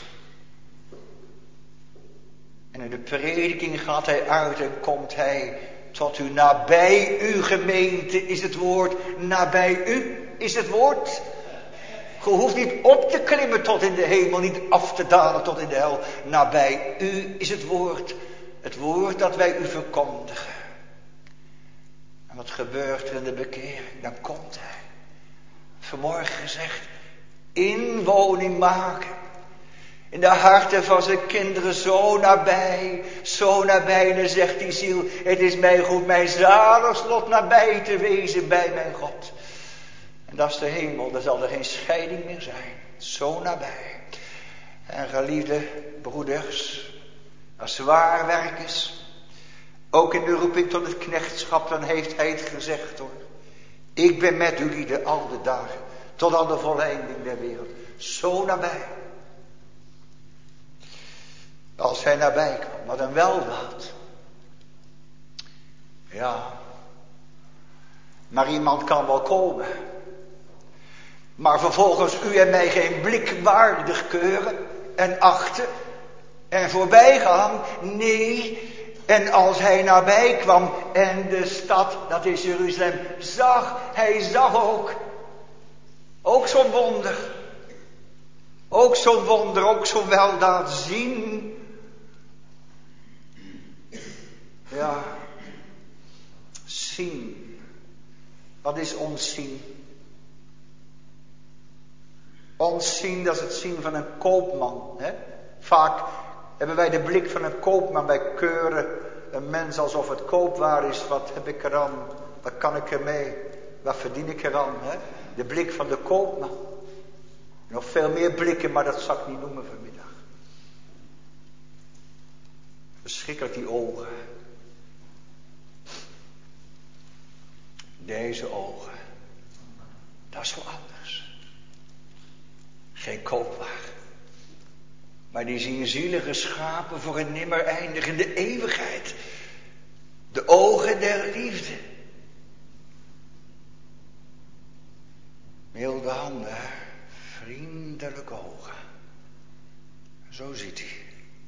En in de prediking gaat hij uit en komt hij tot u. Nabij u, gemeente, is het woord. Nabij u is het woord. Je hoeft niet op te klimmen tot in de hemel, niet af te dalen tot in de hel. Nabij u is het woord. Het woord dat wij u verkondigen. En wat gebeurt er in de bekering? Dan komt hij. Vanmorgen gezegd, inwoning maken. In de harten van zijn kinderen zo nabij, zo nabij. En dan zegt die ziel, het is mij goed, mijn zaligslot nabij te wezen bij mijn God. En dat is de hemel, daar zal er geen scheiding meer zijn. Zo nabij. En geliefde broeders, als zwaar werk is, ook in de roeping tot het knechtschap, dan heeft hij het gezegd hoor. Ik ben met jullie de al de dagen, tot aan de volleinding der wereld. Zo nabij. Als hij nabij kwam, wat een weldaad. Ja. Maar iemand kan wel komen. Maar vervolgens u en mij geen blik waardig keuren en achten en voorbij gaan. Nee, en als hij nabij kwam en de stad, dat is Jeruzalem, zag, hij zag ook. Ook zo'n wonder. Ook zo'n wonder, ook zo'n weldaad zien. Ja, zien. Wat is ons zien? Ons zien, dat is het zien van een koopman. Hè? Vaak hebben wij de blik van een koopman. Wij keuren een mens alsof het koopwaar is. Wat heb ik eraan? Wat kan ik ermee? Wat verdien ik eraan? Hè? De blik van de koopman. Nog veel meer blikken, maar dat zal ik niet noemen vanmiddag. Verschrikkelijk die ogen. Deze ogen. Dat is wel anders. Geen koopwaar. Maar die zien zielige schapen voor een nimmer eindigende eeuwigheid. De ogen der liefde. Milde handen, vriendelijke ogen. Zo ziet hij.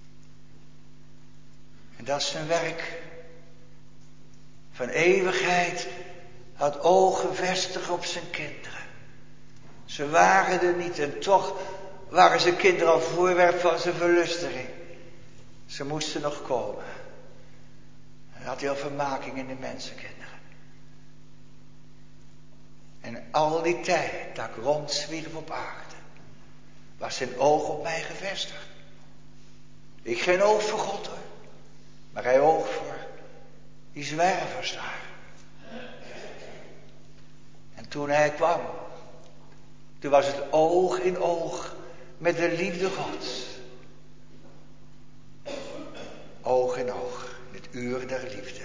En dat is zijn werk. Van eeuwigheid had ogen gevestigd op zijn kinderen. Ze waren er niet en toch waren zijn kinderen al voorwerp van zijn verlustiging. Ze moesten nog komen. En had hij al vermaking in de mensenkinderen. En al die tijd dat ik rondzwierf op aarde, was zijn oog op mij gevestigd. Ik geen oog voor God hoor, maar hij oog voor die zwervers daar. En toen hij kwam, toen was het oog in oog met de liefde Gods. Oog in oog, in het uur der liefde.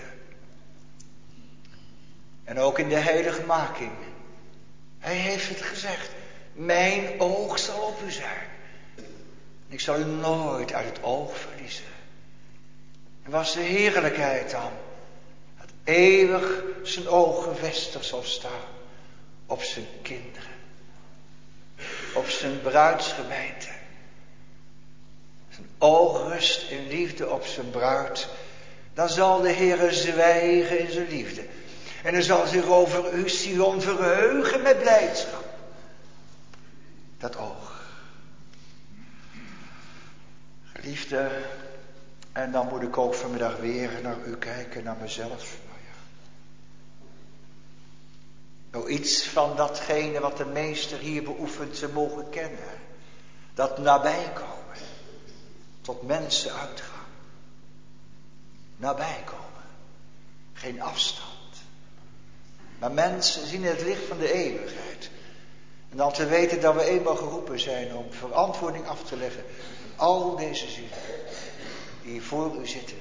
En ook in de heiligmaking. Hij heeft het gezegd. Mijn oog zal op u zijn. Ik zal u nooit uit het oog verliezen. En was de heerlijkheid dan. Dat eeuwig zijn oog gevestigd zal staan. Op zijn kinderen. Op zijn bruidsgemeente. Zijn oog rust in liefde op zijn bruid. Dan zal de Heere zwijgen in zijn liefde. En hij zal zich over u, Sion, verheugen met blijdschap. Dat oog. Geliefde, en dan moet ik ook vanmiddag weer naar u kijken, naar mezelf. Nou ja. Nou, iets van datgene wat de meester hier beoefent, ze mogen kennen. Dat nabij komen. Tot mensen uitgaan. Nabij komen. Geen afstand. Maar mensen zien het licht van de eeuwigheid. En dan te weten dat we eenmaal geroepen zijn om verantwoording af te leggen. Al deze zielen die voor u zitten.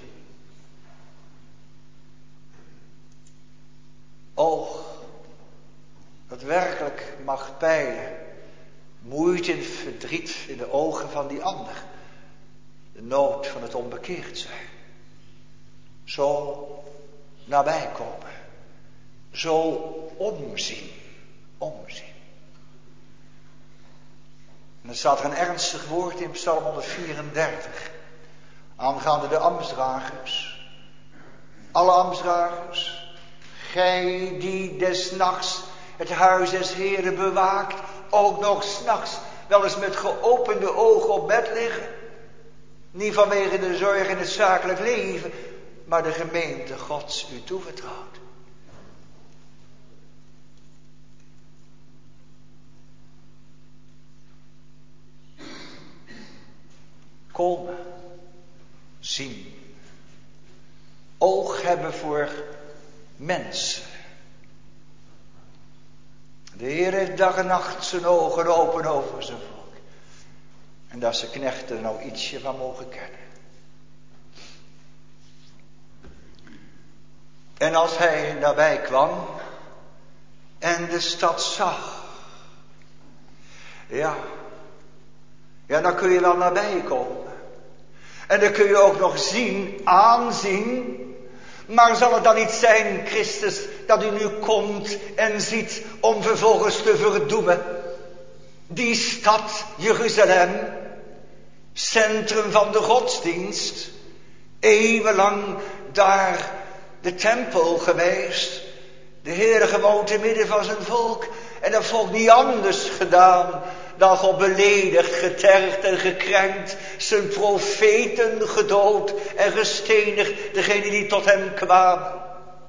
Oog dat werkelijk mag peilen. Moeite en verdriet in de ogen van die ander. De nood van het onbekeerd zijn. Zo nabij komen. Zo omzien. Omzien. En dan staat er een ernstig woord in Psalm honderdvierendertig. Aangaande de ambtsdragers. Alle ambtsdragers. Gij die des nachts het huis des Heeren bewaakt. Ook nog 's nachts wel eens met geopende ogen op bed liggen. Niet vanwege de zorg in het zakelijk leven. Maar de gemeente Gods u toevertrouwt. Komen, zien, oog hebben voor mensen. De Heer heeft dag en nacht zijn ogen open over zijn volk. En dat zijn knechten er nou ietsje van mogen kennen. En als hij nabij kwam en de stad zag. Ja, ja dan kun je wel nabij komen. En dan kun je ook nog zien, aanzien. Maar zal het dan niet zijn, Christus, dat u nu komt en ziet om vervolgens te verdoemen? Die stad Jeruzalem, centrum van de godsdienst, eeuwenlang daar de tempel geweest. De Heer gewoond te midden van zijn volk. En dat volk niet anders gedaan dan God beledigd, getergd en gekrenkt. Zijn profeten gedood en gestenigd, degene die tot hem kwamen.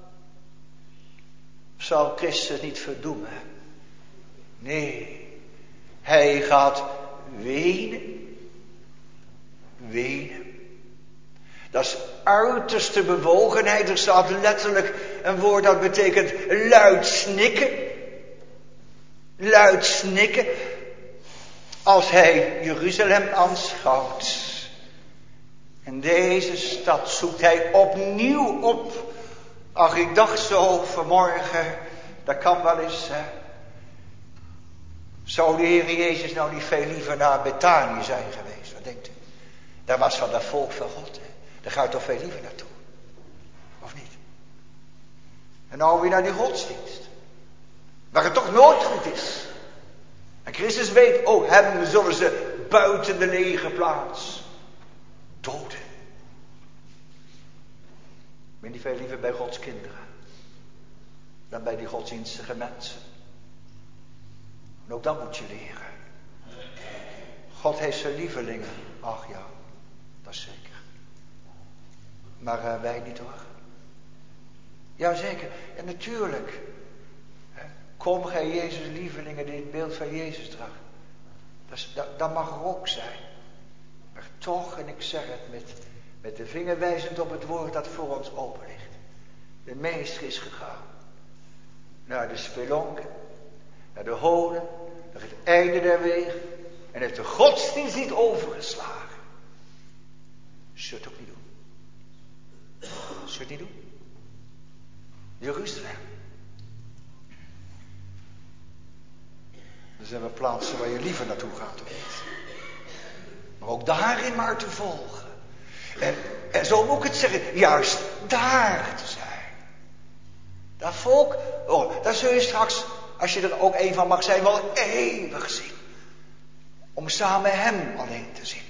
Zal Christus niet verdoemen? Nee, hij gaat wenen. Wenen. Dat is uiterste bewogenheid. Er staat letterlijk een woord dat betekent luid snikken. Luid snikken. Als hij Jeruzalem aanschouwt. En deze stad zoekt hij opnieuw op. Ach, ik dacht zo vanmorgen. Dat kan wel eens. Hè. Zou de Heer Jezus nou niet veel liever naar Betanië zijn geweest? Wat denkt u? Daar was van dat volk van God. Hè. Daar ga je toch veel liever naartoe. Of niet? En nou weer naar die godsdienst. Waar het toch nooit goed is. En Christus weet, oh hem zullen ze buiten de lege plaats doden. Ik ben niet veel liever bij Gods kinderen. Dan bij die godsdienstige mensen. En ook dat moet je leren. God heeft zijn lievelingen. Ach ja, dat is zeker. Maar uh, wij niet hoor. Jazeker. En natuurlijk. Hè, kom gij Jezus lievelingen die het beeld van Jezus draagt. Dat, is, dat, dat mag er ook zijn. Maar toch, en ik zeg het met, met de vinger wijzend op het woord dat voor ons open ligt. De meester is gegaan. Naar de spelonken. Naar de holen. Naar het einde der wegen. En heeft de godsdienst niet overgeslagen. Zul je het ook niet doen. Zul je het niet doen? Jeruzalem. Er zijn wel plaatsen waar je liever naartoe gaat of niet. Maar ook daarin maar te volgen. En, en zo moet ik het zeggen, juist daar te zijn. Dat volk, oh, daar zul je straks, als je er ook een van mag zijn, wel eeuwig zien. Om samen hem alleen te zien.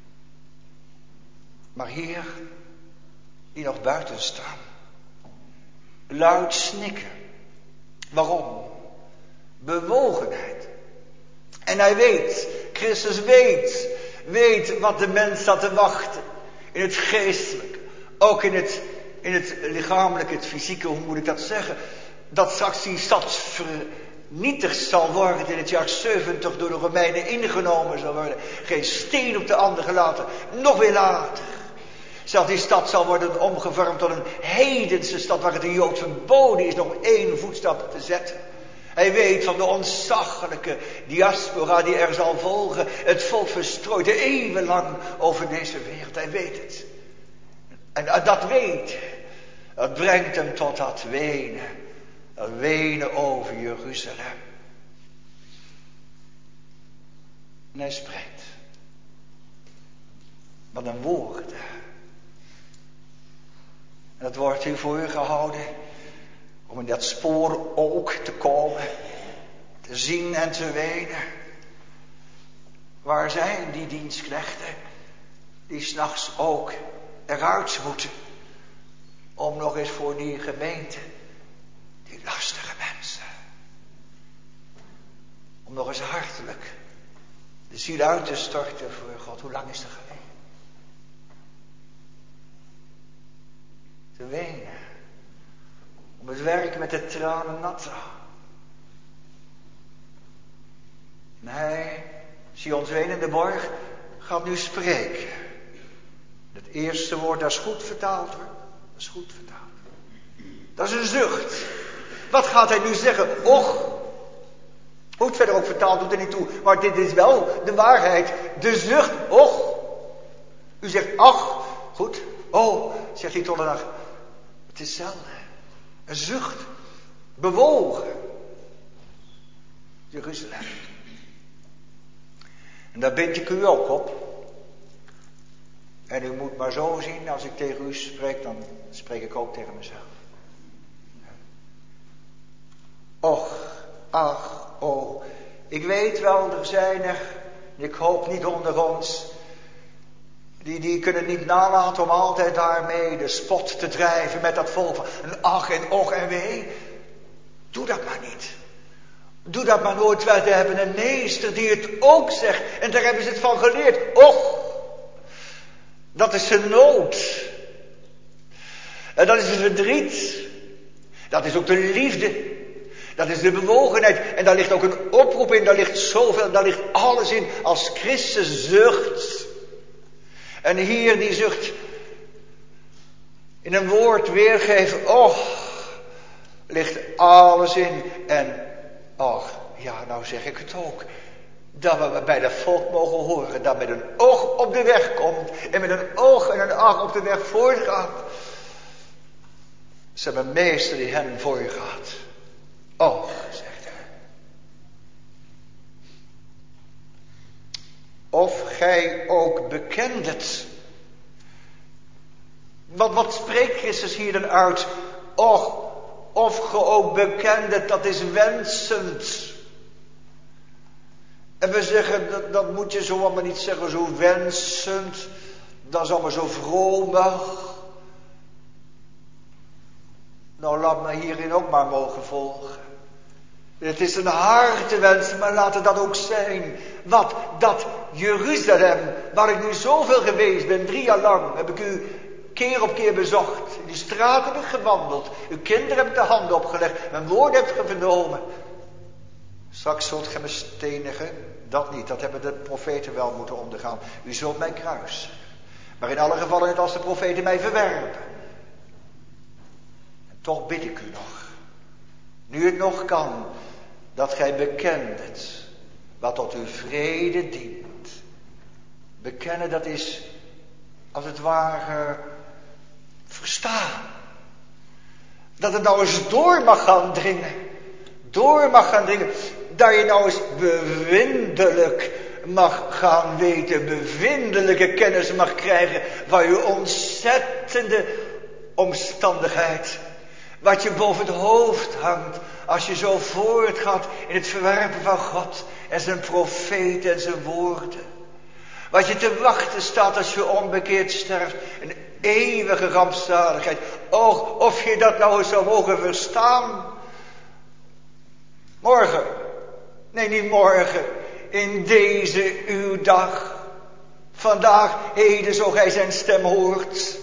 Maar hier, die nog buiten staan. Luid snikken. Waarom? Bewogenheid. En hij weet, Christus weet, weet wat de mens staat te wachten. In het geestelijke, ook in het, in het lichamelijke, het fysieke, hoe moet ik dat zeggen? Dat straks die stad vernietigd zal worden in het jaar zeventig door de Romeinen ingenomen zal worden. Geen steen op de ander gelaten, nog weer later. Zelfs die stad zal worden omgevormd tot een heidense stad waar het de Jood verboden is nog één voetstap te zetten. Hij weet van de ontzaglijke diaspora die er zal volgen. Het volk verstrooid eeuwenlang over deze wereld. Hij weet het. En dat weet, dat brengt hem tot dat wenen. Dat wenen over Jeruzalem. En hij spreekt. Wat een woord. En dat wordt hier voor u gehouden. Om in dat spoor ook te komen. Te zien en te wenen. Waar zijn die dienstknechten. Die 's nachts ook eruit moeten. Om nog eens voor die gemeente. Die lastige mensen. Om nog eens hartelijk. De ziel uit te storten voor God. Hoe lang is dat geleden? Te wenen. Om het werk met de tranen nat te houden. En hij, zie ons wenende borg, gaat nu spreken. Het eerste woord, dat is goed vertaald hoor. Dat is goed vertaald. Dat is een zucht. Wat gaat hij nu zeggen? Och. Hoe het verder ook vertaald doet er niet toe. Maar dit is wel de waarheid. De zucht. Och. U zegt ach. Goed. Oh. Zegt hij tot de dag. Het is hetzelfde. Een zucht. Bewogen. Jeruzalem. En daar bind ik u ook op. En u moet maar zo zien, als ik tegen u spreek, dan spreek ik ook tegen mezelf. Och, ach, oh. Ik weet wel, er zijn er, ik hoop niet onder ons, die, die kunnen niet nalaten om altijd daarmee de spot te drijven met dat volk van een ach en och en wee. Doe dat maar niet. Doe dat maar nooit, want we hebben een meester die het ook zegt. En daar hebben ze het van geleerd. Och, dat is zijn nood. En dat is het verdriet. Dat is ook de liefde. Dat is de bewogenheid. En daar ligt ook een oproep in. Daar ligt zoveel, daar ligt alles in. Als Christus zucht. En hier die zucht in een woord weergeven. Och, ligt alles in. En och, ja, nou zeg ik het ook. Dat we bij dat volk mogen horen. Dat met een oog op de weg komt. En met een oog en een ach op de weg voortgaat. Ze hebben een meester die hen voorgaat. Och, zegt hij. Of gij ook bekendet. Wat, wat spreekt Christus hier dan uit? Och, of ge ook bekendet, dat is wensend. En we zeggen, dat, dat moet je zo maar niet zeggen, zo wensend. Dat is allemaal zo vromig. Nou, laat me hierin ook maar mogen volgen. Het is een hartewens, maar laat het dat ook zijn. Wat? Dat Jeruzalem, waar ik nu zoveel geweest ben, drie jaar lang, heb ik u keer op keer bezocht. In die straten heb ik gewandeld. Uw kinderen heb ik de handen opgelegd. Mijn woorden heb ik vernomen. Straks zult gij me stenigen. Dat niet, dat hebben de profeten wel moeten ondergaan. U zult mij kruisen. Maar in alle gevallen net als de profeten mij verwerpen. En toch bid ik u nog. Nu het nog kan. Dat gij bekendet. Wat tot uw vrede dient. Bekennen, dat is als het ware verstaan. Dat het nou eens door mag gaan dringen. Door mag gaan dringen. Dat je nou eens bevindelijk mag gaan weten. Bevindelijke kennis mag krijgen van uw ontzettende omstandigheid. Wat je boven het hoofd hangt. Als je zo voortgaat in het verwerpen van God. En zijn profeten en zijn woorden. Wat je te wachten staat als je onbekeerd sterft. Een eeuwige rampzaligheid. Och, of je dat nou eens zou mogen verstaan. Morgen. Nee, niet morgen. In deze uw dag. Vandaag, heden, zo gij zijn stem hoort.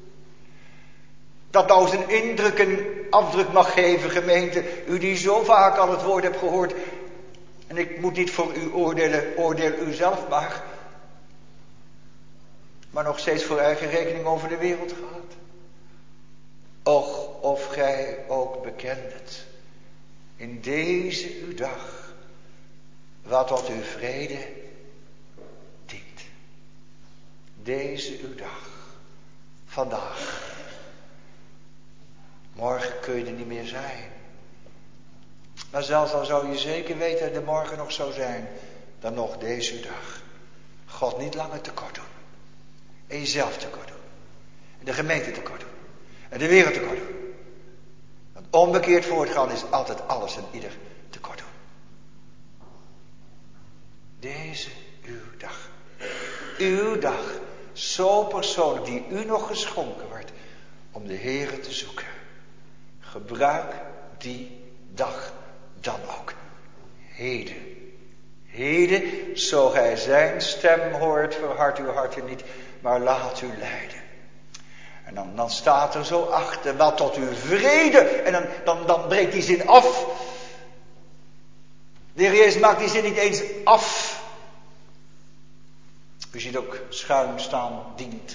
Dat nou zijn indruk een afdruk mag geven, gemeente. U die zo vaak al het woord hebt gehoord. En ik moet niet voor u oordelen, oordeel u zelf maar. Maar nog steeds voor eigen rekening over de wereld gaat. Och, of gij ook bekendet. In deze uw dag. Wat tot uw vrede dient. Deze uw dag. Vandaag. Morgen kun je er niet meer zijn. Maar zelfs al zou je zeker weten dat de morgen nog zou zijn. Dan nog deze uw dag. God niet langer tekort doen. En jezelf tekort doen. En de gemeente tekort doen. En de wereld tekort doen. Want onbekeerd voortgaan is altijd alles en ieder tekort doen. Deze uw dag. Uw dag. Zo persoonlijk die u nog geschonken wordt. Om de Heere te zoeken. Gebruik die dag dan ook. Heden. Heden, zo gij zijn stem hoort, verhard uw harten niet, maar laat u leiden. En dan, dan staat er zo achter, wat tot uw vrede. En dan, dan, dan breekt die zin af. De Heer Jezus maakt die zin niet eens af. U ziet ook schuin staan dient.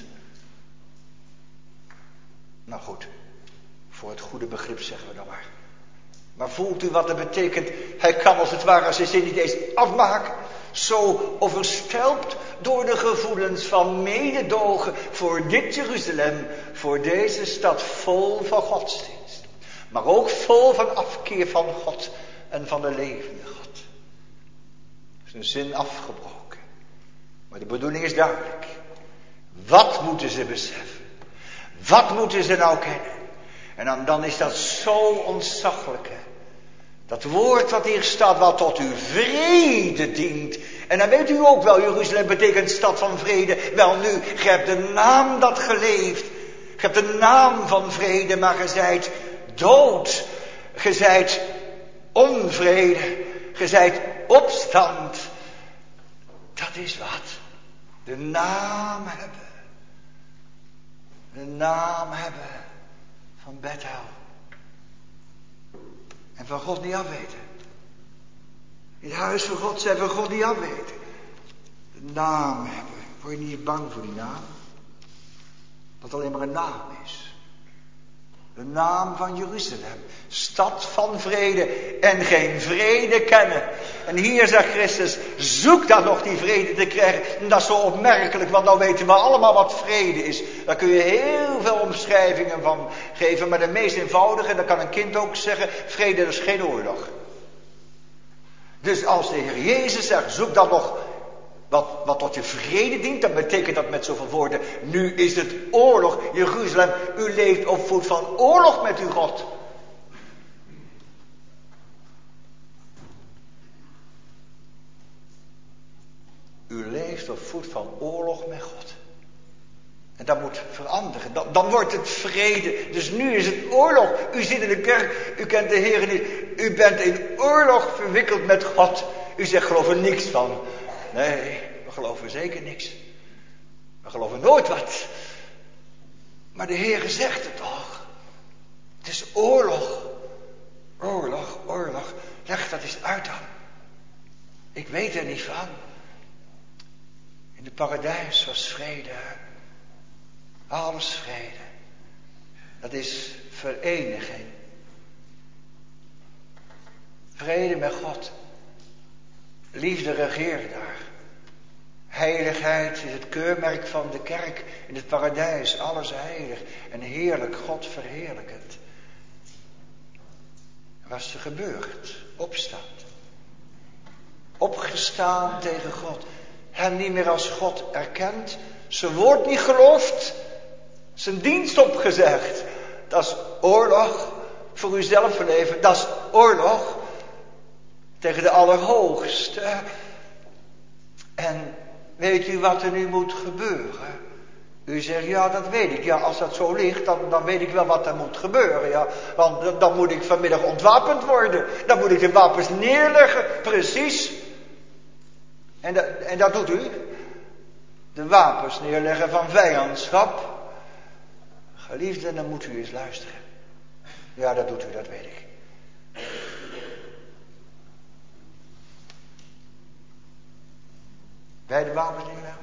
Nou goed, voor het goede begrip zeggen we dan maar. Maar voelt u wat dat betekent? Hij kan als het ware zijn zin niet eens afmaken. Zo overstelpt door de gevoelens van mededogen voor dit Jeruzalem. Voor deze stad vol van godsdienst. Maar ook vol van afkeer van God en van de levende God. Zijn zin afgebroken. Maar de bedoeling is duidelijk. Wat moeten ze beseffen? Wat moeten ze nou kennen? En dan, dan is dat zo ontzaglijk, hè? Dat woord wat hier staat, wat tot uw vrede dient. En dan weet u ook wel, Jeruzalem betekent stad van vrede. Wel nu, gij hebt de naam dat geleefd. Gij hebt de naam van vrede, maar gij zijt dood. Gij zijt onvrede. Gij zijt opstand. Dat is wat. De naam hebben. De naam hebben van Bethel. En van God niet afweten. In het huis van God zijn van God niet afweten. De naam hebben. Word je niet bang voor die naam? Dat alleen maar een naam is. De naam van Jeruzalem. Stad van vrede en geen vrede kennen. En hier zegt Christus, zoek dan nog die vrede te krijgen. En dat is zo opmerkelijk, want nou weten we allemaal wat vrede is. Daar kun je heel veel omschrijvingen van geven. Maar de meest eenvoudige, dat kan een kind ook zeggen, vrede is geen oorlog. Dus als de Heer Jezus zegt, zoek dan nog wat, wat tot je vrede dient, dan betekent dat met zoveel woorden, nu is het oorlog. Jeruzalem, u leeft op voet van oorlog met uw God. U leeft op voet van oorlog met God. En dat moet veranderen. Dan, dan wordt het vrede. Dus nu is het oorlog. U zit in de kerk. U kent de Heer niet. U bent in oorlog verwikkeld met God. U zegt geloof er niks van. Nee, we geloven zeker niks. We geloven nooit wat. Maar de Heer zegt het toch. Het is oorlog. Oorlog, oorlog. Leg dat eens uit dan. Ik weet er niet van. In het paradijs was vrede. Alles vrede. Dat is vereniging. Vrede met God. Liefde regeert daar. Heiligheid is het keurmerk van de kerk. In het paradijs, alles heilig en heerlijk, God verheerlijkend. Wat is er gebeurd? Opstand. Opgestaan tegen God. Hem niet meer als God erkend. Zijn woord niet geloofd. Zijn dienst opgezegd. Dat is oorlog voor uzelf leven. Dat is oorlog tegen de Allerhoogste. En weet u wat er nu moet gebeuren? U zegt, ja, dat weet ik. Ja, als dat zo ligt, dan, dan weet ik wel wat er moet gebeuren. Ja. Want dan, dan moet ik vanmiddag ontwapend worden. Dan moet ik de wapens neerleggen. Precies. En, dat, en dat doet u. De wapens neerleggen van vijandschap. Geliefden, dan moet u eens luisteren. Ja, dat doet u, dat weet ik. Wij de wapens neerleggen?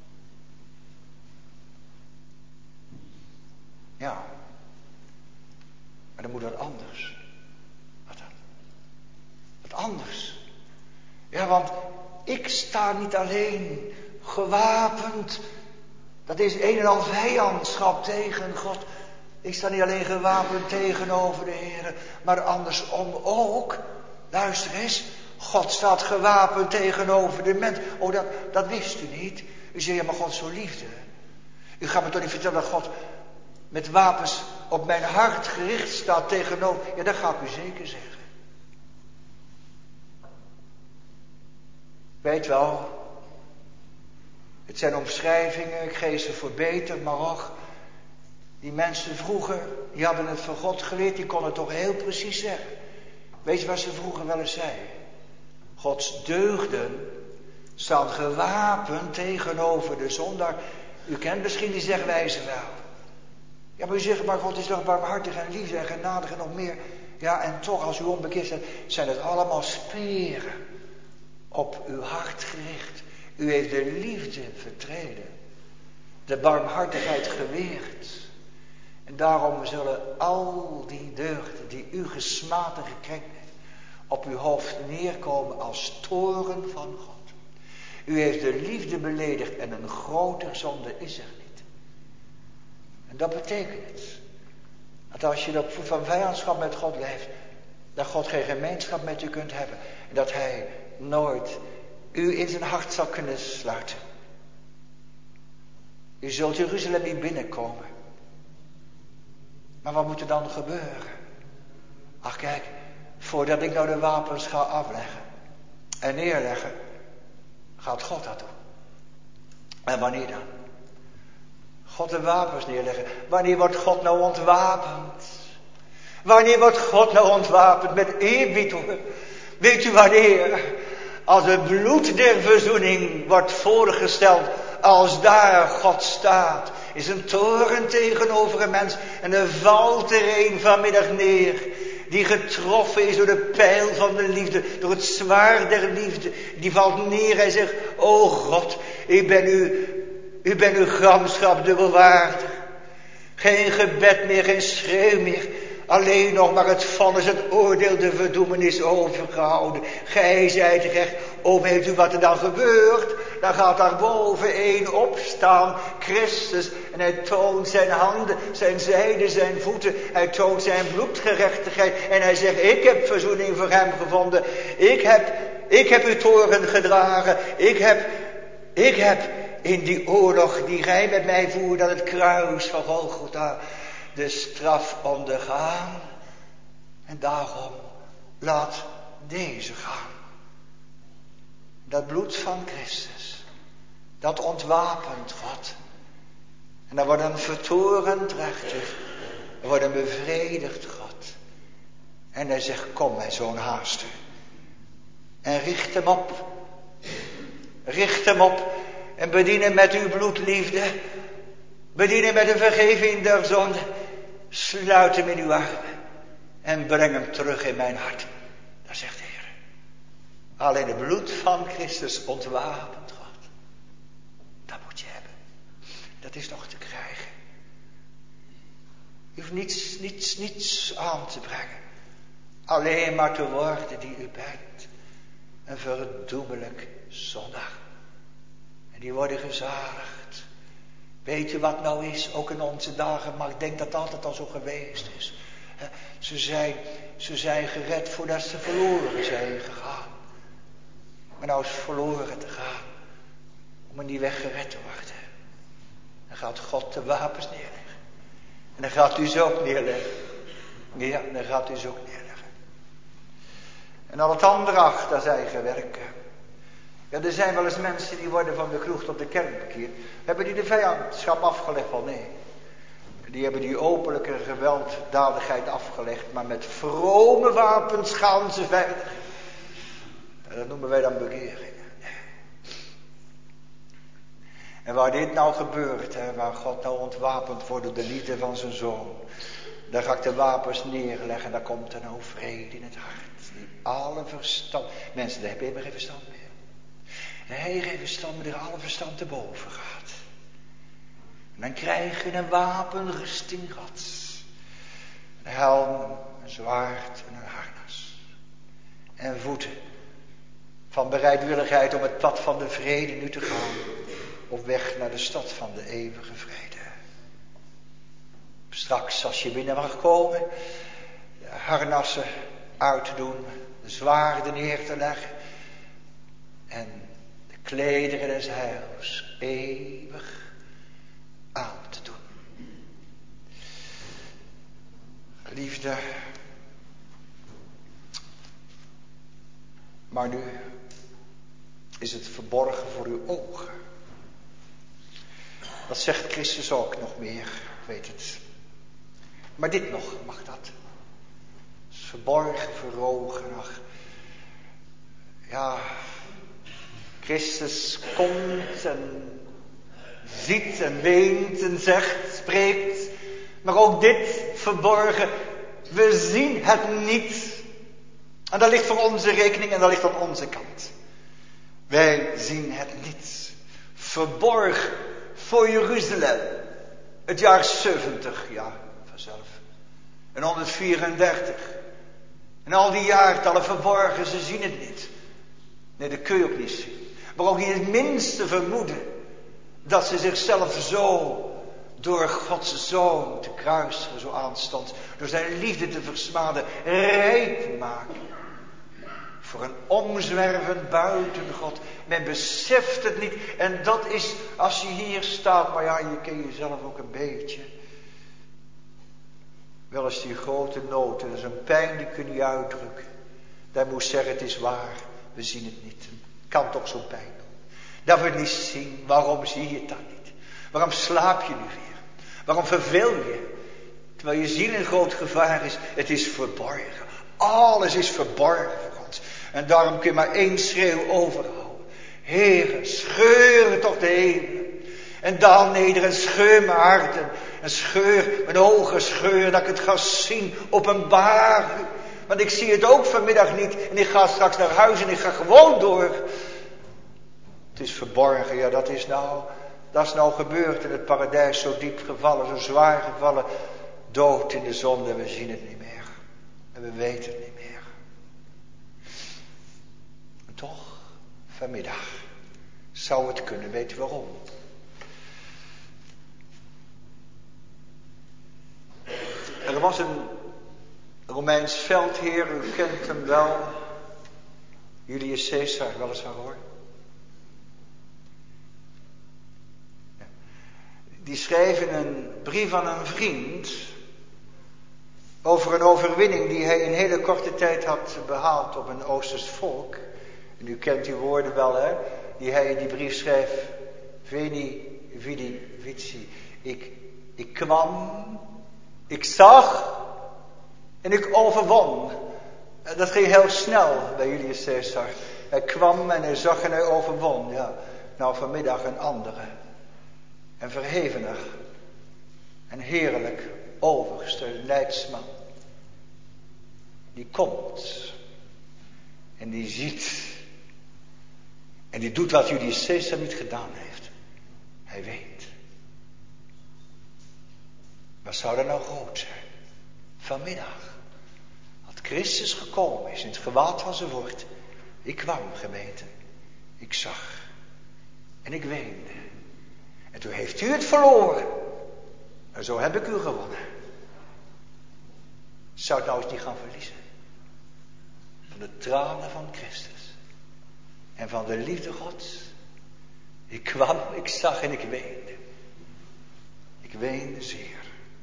Ja. Maar dan moet dat anders. Wat dan? Wat anders. Ja, want ik sta niet alleen gewapend. Dat is een en al vijandschap tegen God. Ik sta niet alleen gewapend tegenover de Heer, maar andersom ook. Luister eens. God staat gewapend tegenover de mens. Oh, dat, dat wist u niet. U zegt, ja, maar God is zo liefde. U gaat me toch niet vertellen dat God met wapens op mijn hart gericht staat tegenover. Ja, dat ga ik u zeker zeggen. Weet wel, het zijn omschrijvingen, ik geef ze voor beter, maar och, die mensen vroeger, die hadden het van God geleerd, die konden het toch heel precies zeggen. Weet je wat ze vroeger wel eens zeiden? Gods deugden staan gewapend tegenover de zondaar. U kent misschien die zegwijze wel. Ja, maar u zegt, maar God is toch barmhartig en lief en genadig en nog meer. Ja, en toch, als u onbekeerd bent, zijn het allemaal speren op uw hart gericht. U heeft de liefde vertreden. De barmhartigheid geweerd. En daarom zullen al die deugden die u gesmaad en gekrenkt heeft, op uw hoofd neerkomen als toren van God. U heeft de liefde beledigd en een groter zonde is er niet. En dat betekent dat als je op voet van vijandschap met God leeft, dat God geen gemeenschap met u kunt hebben. En dat hij nooit u in zijn hart zal kunnen sluiten. U zult Jeruzalem niet binnenkomen. Maar wat moet er dan gebeuren? Ach kijk, voordat ik nou de wapens ga afleggen en neerleggen, gaat God dat doen. En wanneer dan? God de wapens neerleggen. Wanneer wordt God nou ontwapend? Wanneer wordt God nou ontwapend? Met eerbied hoor. Weet u wanneer? Als het bloed der verzoening wordt voorgesteld. Als daar God staat. Is een toren tegenover een mens. En er valt er een vanmiddag neer. Die getroffen is door de pijl van de liefde. Door het zwaard der liefde. Die valt neer en zegt. O God, ik ben u. U bent uw gramschap dubbelwaardig. Geen gebed meer, geen schreeuw meer. Alleen nog maar het vonnis, het oordeel, de verdoemenis overgehouden. Gij zijt recht. O, weet u wat er dan gebeurt? Dan gaat daarboven één opstaan, Christus. En hij toont zijn handen, zijn zijden, zijn voeten. Hij toont zijn bloedgerechtigheid. En hij zegt, ik heb verzoening voor hem gevonden. Ik heb, ik heb uw toren gedragen. Ik heb, ik heb in die oorlog die gij met mij voerde aan het kruis van Golgotha de straf ondergaan. En daarom laat deze gaan. Dat bloed van Christus, dat ontwapent God. En dan wordt een vertorend rechter, er wordt een bevredigd God. En hij zegt, kom mijn zoon, haast u. En richt hem op. Richt hem op. En bedien hem met uw bloedliefde. Bedien hem met de vergeving der zonde. Sluit hem in uw armen. En breng hem terug in mijn hart. Dat zegt de Heer. Alleen het bloed van Christus ontwapent God. Dat moet je hebben. Dat is nog te krijgen. Je hoeft niets, niets, niets aan te brengen. Alleen maar te worden die u bent. Een verdoemelijk zondag. En die worden gezaligd. Weet je wat nou is, ook in onze dagen, maar ik denk dat het altijd al zo geweest is. Ze zijn, ze zijn gered voordat ze verloren zijn gegaan. Maar nou is verloren te gaan, om in die weg gered te worden. Dan gaat God de wapens neerleggen. En dan gaat u ze ook neerleggen. Ja, dan gaat u ze ook neerleggen. En al het andere achter zijn gewerken. Ja, er zijn wel eens mensen die worden van de kroeg tot de kerk bekeerd. Hebben die de vijandschap afgelegd? Wel nee. Die hebben die openlijke gewelddadigheid afgelegd. Maar met vrome wapens gaan ze verder. En dat noemen wij dan bekering. En waar dit nou gebeurt, hè, waar God nou ontwapend wordt door de liefde van zijn zoon. Daar ga ik de wapens neerleggen en daar komt er nou vrede in het hart. Die alle verstand. Mensen, daar heb je helemaal geen verstand meer. Hij heeft verstand, maar er alle verstand te boven gaat. En dan krijg je een wapenrusting Gods. Een helm, een zwaard en een harnas. En voeten van bereidwilligheid om het pad van de vrede nu te gaan. Op weg naar de stad van de eeuwige vrede. Straks als je binnen mag komen, de harnassen uit te doen, de zwaarden neer te leggen. En klederen des heils eeuwig aan te doen. Liefde. Maar nu is het verborgen voor uw ogen. Dat zegt Christus ook nog meer, ik weet het. Maar dit nog, mag dat? Het is verborgen voor ogen. Ach, ja... Christus komt en ziet en weent en zegt, spreekt. Maar ook dit verborgen, we zien het niet. En dat ligt voor onze rekening en dat ligt aan onze kant. Wij zien het niet. Verborgen voor Jeruzalem. Het jaar zeventig, ja, vanzelf. En honderdvierendertig. En al die jaartallen verborgen, ze zien het niet. Nee, dat kun je ook niet zien. Maar ook niet het minste vermoeden dat ze zichzelf zo door Gods Zoon te kruisen, zo aanstond, door zijn liefde te versmaden, rijp maken voor een omzwerven buiten God. Men beseft het niet. En dat is, als je hier staat, maar ja, je kent jezelf ook een beetje. Wel eens die grote nood, dat is een pijn die kun je uitdrukken. Daar moest zeggen, het is waar, we zien het niet. Het kan toch zo'n pijn doen. Dat we het niet zien, waarom zie je het dan niet? Waarom slaap je nu weer? Waarom verveel je? Terwijl je ziel in groot gevaar is, het is verborgen. Alles is verborgen voor ons. En daarom kun je maar één schreeuw overhouden. Heere, scheur toch de hemel. En daal neder en scheur mijn harten. En scheur mijn ogen, scheur dat ik het ga zien, openbaar. Want ik zie het ook vanmiddag niet. En ik ga straks naar huis en ik ga gewoon door. Het is verborgen, ja dat is nou, dat is nou gebeurd in het paradijs. Zo diep gevallen, zo zwaar gevallen. Dood in de zonde, we zien het niet meer. En we weten het niet meer. En toch, vanmiddag zou het kunnen, weet u waarom? Er was een Romeins veldheer, u kent hem wel. Julius Caesar, wel eens van hoor. Die schreef in een brief aan een vriend over een overwinning die hij in hele korte tijd had behaald op een Oosters volk. En u kent die woorden wel, hè? Die hij in die brief schreef. Veni, vidi, vici. Ik, ik kwam, ik zag en ik overwon. En dat ging heel snel bij Julius Caesar. Hij kwam en hij zag en hij overwon. Ja, nou vanmiddag een andere. En verhevener. En heerlijk overste leidsman. Die komt. En die ziet. En die doet wat Julius Caesar niet gedaan heeft. Hij weet. Wat zou er nou groot zijn? Vanmiddag. Dat Christus gekomen is in het gewaad van zijn woord. Ik kwam, gemeente. Ik zag. En ik weende. En toen heeft u het verloren. En zo heb ik u gewonnen. Zou het nou eens niet gaan verliezen? Van de tranen van Christus. En van de liefde Gods. Ik kwam, ik zag en ik weende. Ik weende zeer.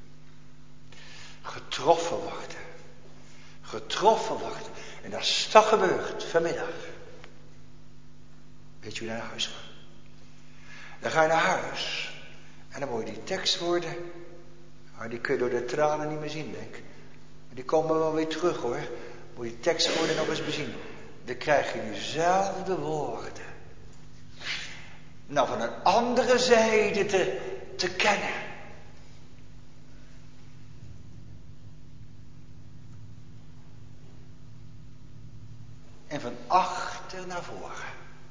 Getroffen worden. Getroffen worden. En dat is toch gebeurd vanmiddag. Weet je hoe je naar huis gaat? Dan ga je naar huis. En dan moet je die tekstwoorden. Maar die kun je door de tranen niet meer zien, denk ik. Maar die komen wel weer terug hoor. Moet je die tekstwoorden nog eens bezien. Dan krijg je diezelfde woorden. Nou van een andere zijde te, te kennen. En van achter naar voren.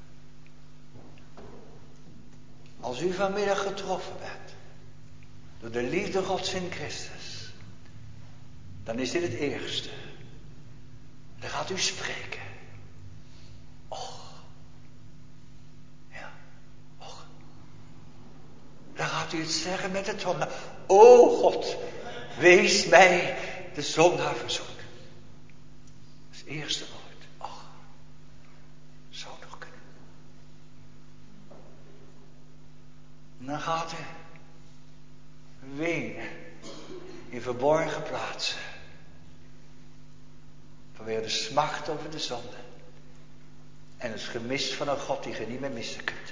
Als u vanmiddag getroffen bent. Door de liefde Gods in Christus. Dan is dit het eerste. Dan gaat u spreken. Och. Ja. Och. Dan gaat u het zeggen met het zondaar. O God. Wees mij de zondaar verzoeken. Dat is het eerste woord. Och. Zou nog kunnen. En dan gaat u wenen in verborgen plaatsen. Vanwege de smacht over de zonde. En het gemis van een God die je niet meer missen kunt.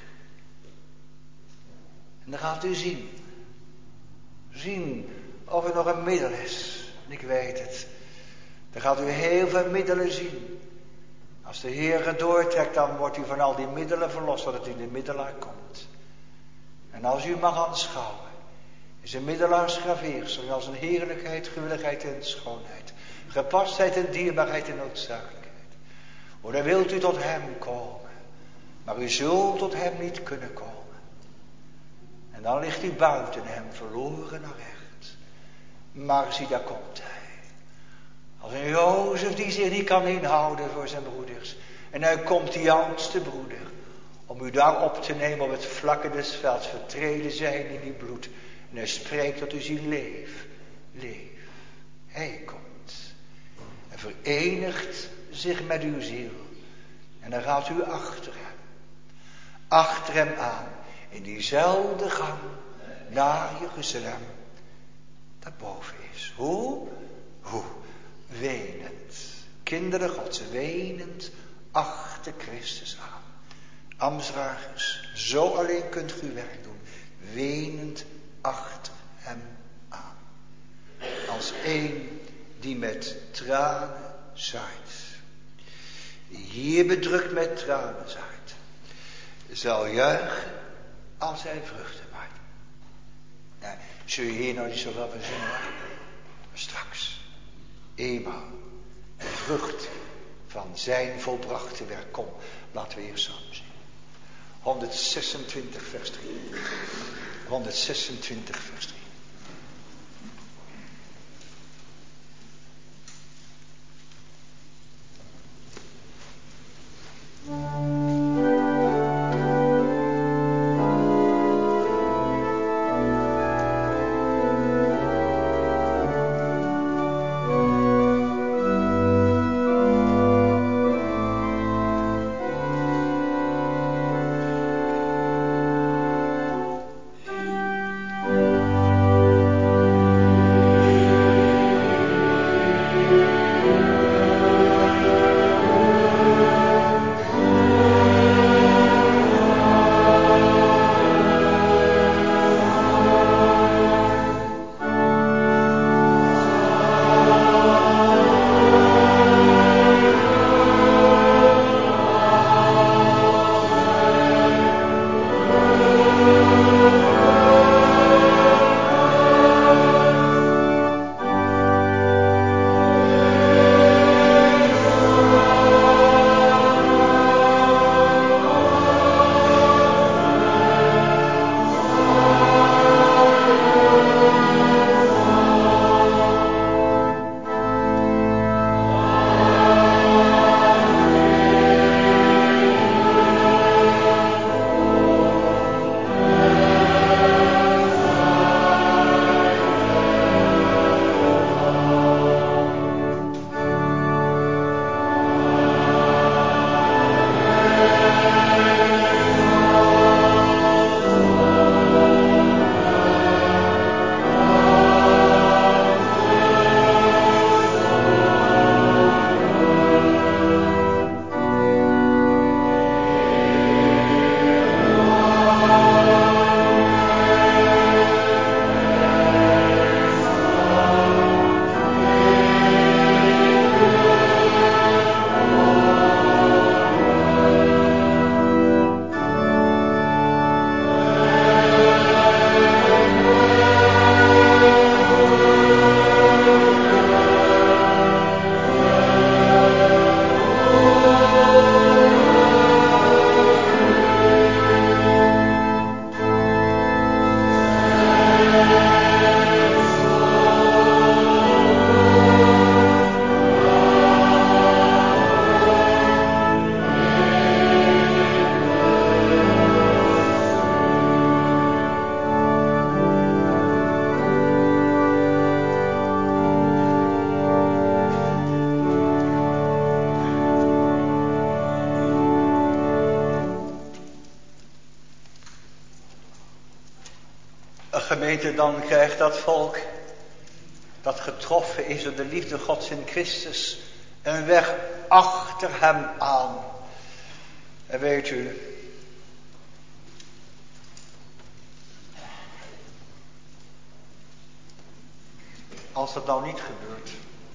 En dan gaat u zien. Zien of er nog een middel is. En ik weet het. Dan gaat u heel veel middelen zien. Als de Heer het doortrekt, dan wordt u van al die middelen verlost, zodat u in de middelaar komt. En als u mag aanschouwen, is een middelaarsgraveersel als een heerlijkheid, gewilligheid en schoonheid. Gepastheid en dierbaarheid en noodzakelijkheid. O, dan wilt u tot hem komen. Maar u zult tot hem niet kunnen komen. En dan ligt u buiten hem verloren naar recht. Maar zie, daar komt hij. Als een Jozef die zich niet kan inhouden voor zijn broeders. En dan komt die oudste broeder. Om u daar op te nemen op het vlakke des velds. Vertreden zijn in die bloed. En hij spreekt tot u ziel, leef, leef. Hij komt. En verenigt zich met uw ziel. En dan gaat u achter hem. achter hem aan. In diezelfde gang naar Jeruzalem. Daarboven is. Hoe? Hoe? Wenend. Kinderen Gods, wenend achter Christus aan. Ambtsdragers, zo alleen kunt u uw werk doen. Wenend achter hem aan. Als een die met tranen zaait. Die hier bedrukt met tranen zaait. Zal juichen als hij vruchten maait. Nou, zul je hier nou niet zo wel van zingen? Maar straks. Eenmaal. De vrucht van zijn volbrachte werk. Kom, laten we eerst samen zingen. honderdzesentwintig vers drie. honderdzesentwintig vers drie. Gemeente, dan krijgt dat volk dat getroffen is door de liefde Gods in Christus een weg achter hem aan. En weet u, als dat nou niet gebeurt,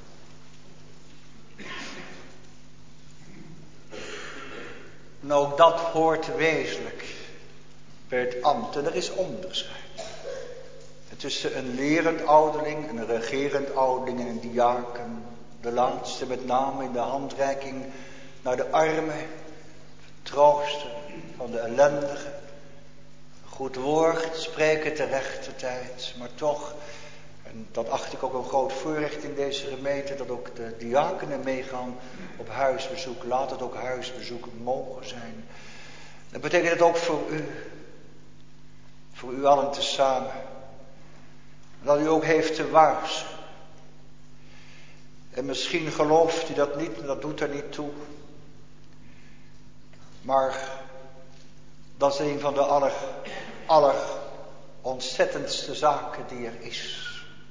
nou ook dat hoort wezenlijk bij het ambt. En er is onderscheid tussen een lerend ouderling, een regerend ouderling en een diaken. De laatste met name in de handreiking naar de armen, troosten van de ellendigen. Goed woord, spreken te rechte tijd. Maar toch, en dat acht ik ook een groot voorrecht in deze gemeente, dat ook de diakenen meegaan op huisbezoek. Laat het ook huisbezoek mogen zijn. Dat betekent het ook voor u, voor u allen tezamen. Dat u ook heeft te waarschuwen. En misschien gelooft u dat niet, en dat doet er niet toe. Maar Dat is een van de aller, aller ontzettendste zaken die er is.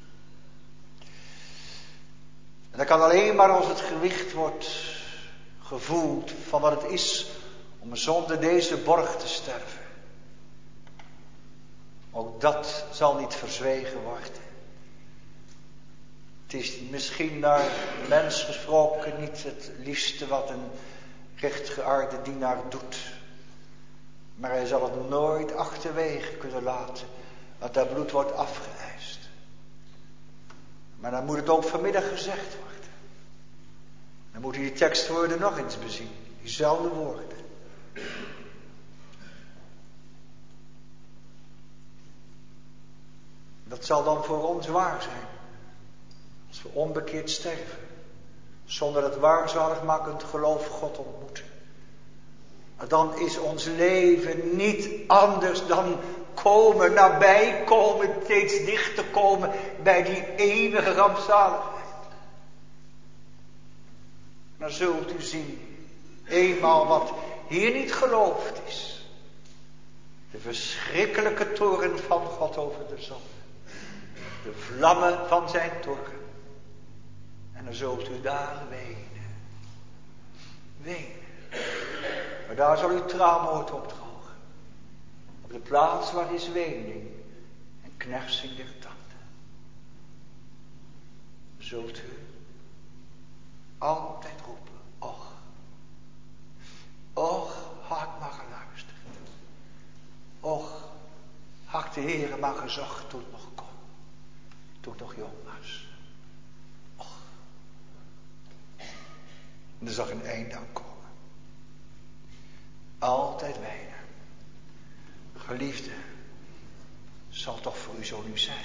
En dat kan alleen maar als het gewicht wordt gevoeld van wat het is om zonder deze borg te sterven. Ook dat zal niet verzwegen worden. Het is misschien naar mens gesproken niet het liefste wat een rechtgeaarde dienaar doet. Maar hij zal het nooit achterwege kunnen laten, want dat bloed wordt afgeëist. Maar dan moet het ook vanmiddag gezegd worden. Dan moet u die tekstwoorden nog eens bezien. Diezelfde woorden. Dat zal dan voor ons waar zijn. Als we onbekeerd sterven. Zonder het waarzaligmakend geloof God ontmoeten. Dan is ons leven niet anders dan komen, nabij komen, steeds dichter komen bij die eeuwige rampzaligheid. Dan zult u zien, eenmaal wat hier niet geloofd is. De verschrikkelijke toorn van God over de zon. De vlammen van zijn toorn. En dan zult u daar wenen. Wenen. Maar daar zal uw traan nooit opdrogen. Op de plaats waar is wening en knersing der tanden. Zult u altijd roepen. Och. Och, had ik maar geluisterd. Och, had ik de Heere maar gezocht toen het nog kon. Toen ik nog jong was. Och. En er zag een eind aan komen. Altijd wijnen. Geliefde, zal toch voor u zo nu zijn.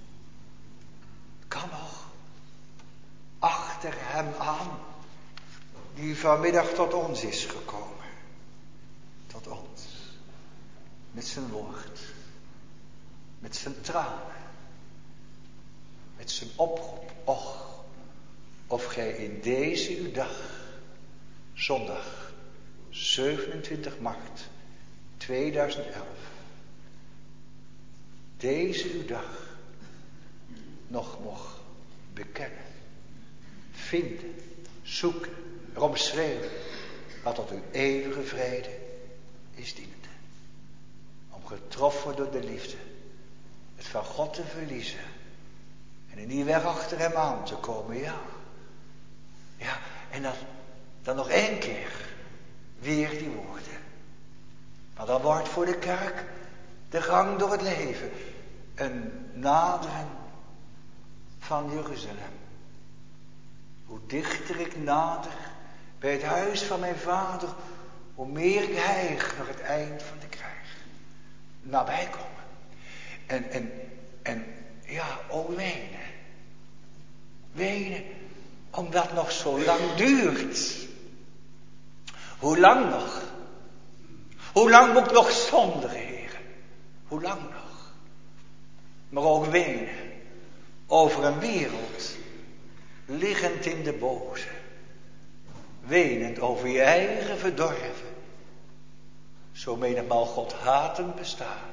Kan nog. Achter hem aan, die vanmiddag tot ons is gekomen. Tot ons. Met zijn woord. Met zijn tranen. Met zijn oproep. Och, of gij in deze uw dag, zondag, zevenentwintig maart tweeduizend elf, deze uw dag nog mocht bekennen, vinden, zoeken, erom schreeuwen, wat tot uw eeuwige vrede is dienende. Om getroffen door de liefde, het van God te verliezen en in die weg achter hem aan te komen, ja. Ja, en dan, dan nog één keer. Weer die woorden. Maar dan wordt voor de kerk de gang door het leven een naderen van Jeruzalem. Hoe dichter ik nader bij het huis van mijn vader, hoe meer ik hijg naar het eind van de krijg. Nabij komen. En, en, en ja, o wenen. Wenen, omdat het nog zo lang duurt. Hoe lang nog? Hoe lang moet ik nog zondigen, Heer? Hoe lang nog? Maar ook wenen over een wereld, liggend in de boze. Wenend over je eigen verdorven. Zo menigmaal God hatend bestaan.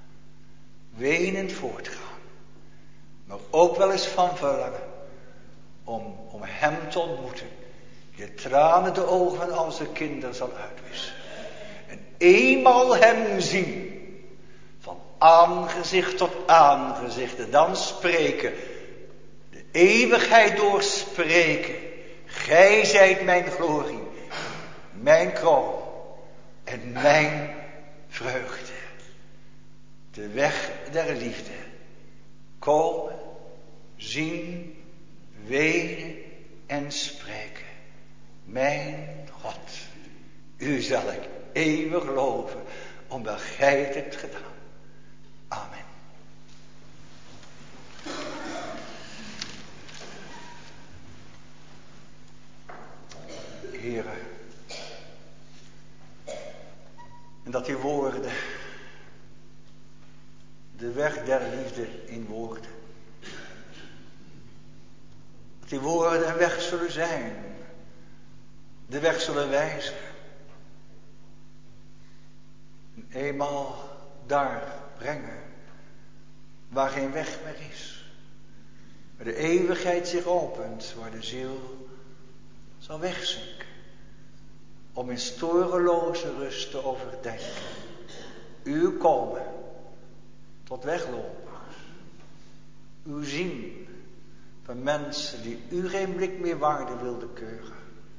Wenend voortgaan. Maar ook wel eens van verlangen om, om hem te ontmoeten. Je tranen de ogen van al zijn kinderen zal uitwissen. En eenmaal hem zien. Van aangezicht tot aangezicht. En dan spreken. De eeuwigheid doorspreken. Gij zijt mijn glorie. Mijn kroon. En mijn vreugde. De weg der liefde. Komen. Zien. Wenen. En spreken. Mijn God, u zal ik eeuwig loven, omdat gij het hebt gedaan. Amen. Heere, en dat die woorden, de weg der liefde in woorden, dat die woorden een weg zullen zijn, de weg zullen wijzen. En eenmaal daar brengen waar geen weg meer is. Waar de eeuwigheid zich opent, waar de ziel zal wegzinken. Om in storeloze rust te overdenken. U komen tot weglopers. U zien van mensen die u geen blik meer waarde wilden keuren.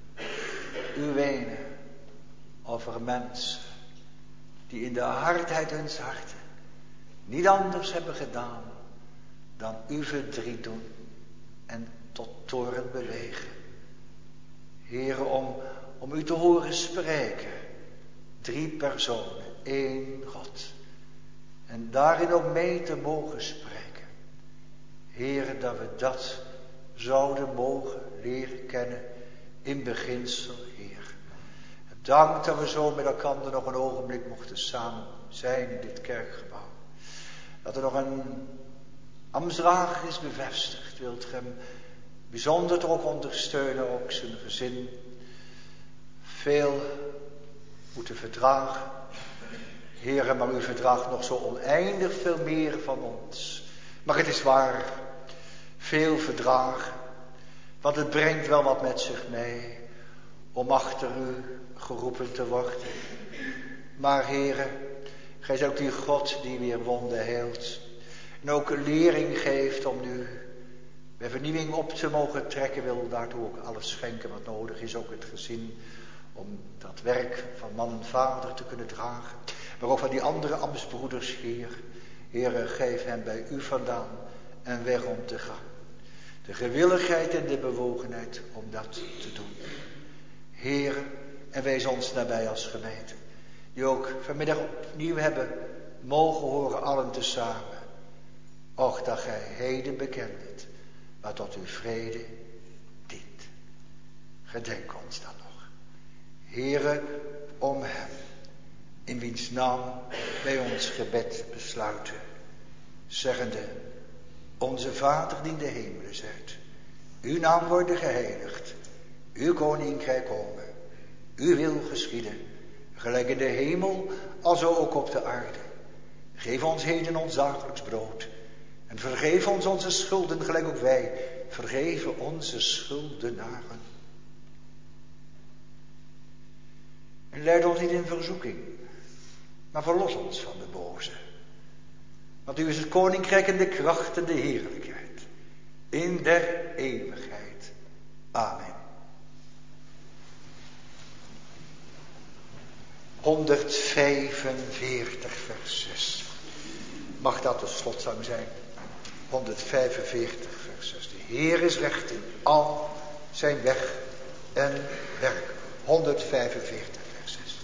U wenen over mensen die in de hardheid huns harten niet anders hebben gedaan dan u verdriet doen en tot toorn bewegen. Heren, om, om u te horen spreken, drie personen, één God. En daarin ook mee te mogen spreken. Heren, dat we dat zouden mogen leren kennen in beginsel, Heer. Dank dat we zo met elkaar nog een ogenblik mochten samen zijn in dit kerkgebouw. Dat er nog een ambtsdrager is bevestigd. Wilt ge hem bijzonder toch ook ondersteunen, ook zijn gezin. Veel moeten verdragen. Heere, maar u verdraagt nog zo oneindig veel meer van ons. Maar het is waar, veel verdragen. Want het brengt wel wat met zich mee om achter u geroepen te worden. Maar Heere, gij zijt ook die God die weer wonden heelt. En ook een lering geeft om nu bij vernieuwing op te mogen trekken. Wil daartoe ook alles schenken wat nodig is. Ook het gezin om dat werk van man en vader te kunnen dragen. Maar ook van die andere ambtsbroeders, Heer. Heere, geef hen bij u vandaan en weg om te gaan. De gewilligheid en de bewogenheid om dat te doen. Heere, en wees ons nabij als gemeente. Die ook vanmiddag opnieuw hebben mogen horen allen tezamen. Och, dat gij heden bekendet, maar tot uw vrede dient. Gedenk ons dan nog. Heere, om hem, in wiens naam wij ons gebed besluiten, zeggende: Onze Vader die in de hemelen zijt, uw naam worden geheiligd, uw koninkrijk komen, uw wil geschieden, gelijk in de hemel, alzo ook op de aarde. Geef ons heden ons dagelijks brood, en vergeef ons onze schulden, gelijk ook wij vergeven onze schuldenaren. En leid ons niet in verzoeking, maar verlos ons van de boze. Want u is het koninkrijk en de kracht en de heerlijkheid, in der eeuwigheid. Amen. honderdvijfenveertig vers zes. Mag dat de slotzang zijn? honderdvijfenveertig vers zes. De Heer is recht in al zijn weg en werk. honderdvijfenveertig vers zes.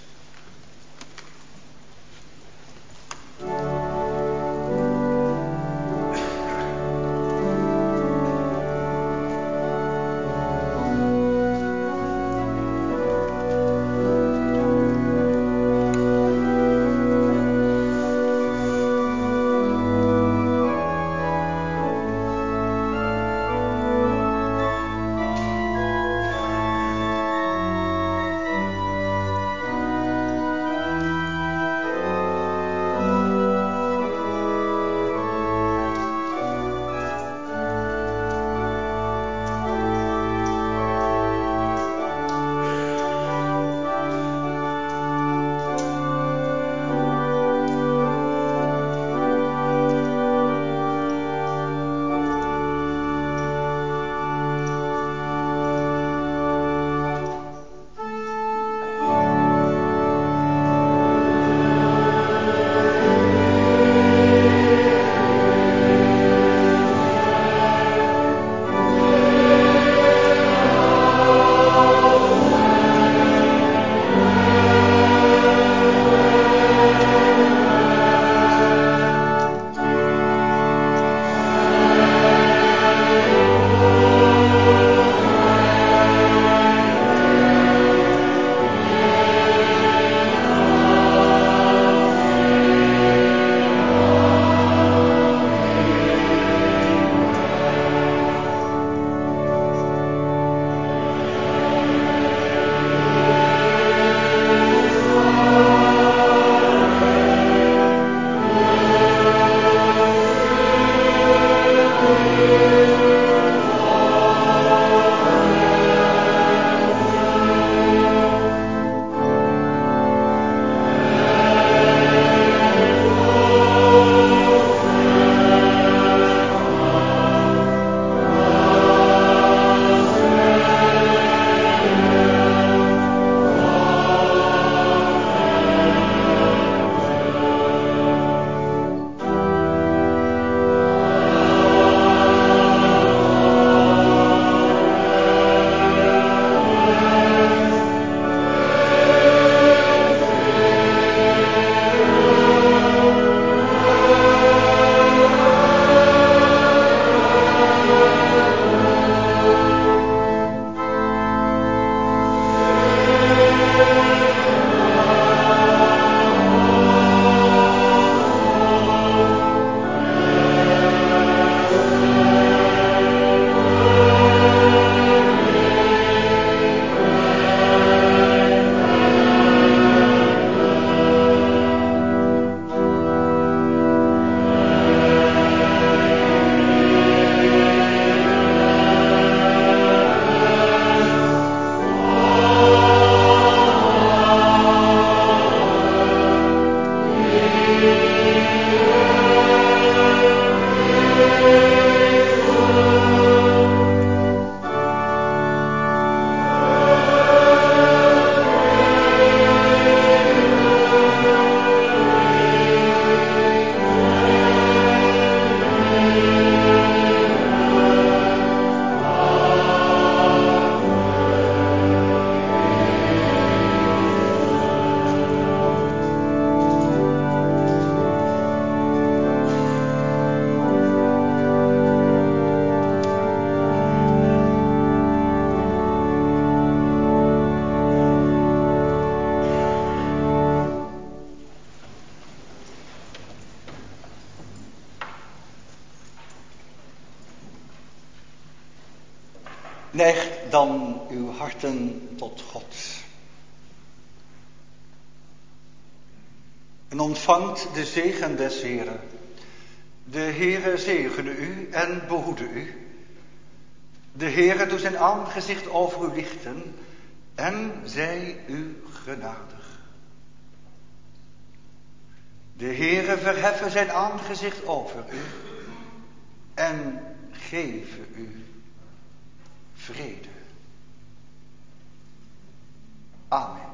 Neigt dan uw harten tot God. En ontvangt de zegen des Heren. De Heere zegene u en behoede u. De Heere doet zijn aangezicht over u lichten en zij u genadig. De Heere verheffen zijn aangezicht over u en geven u vrede. Amen.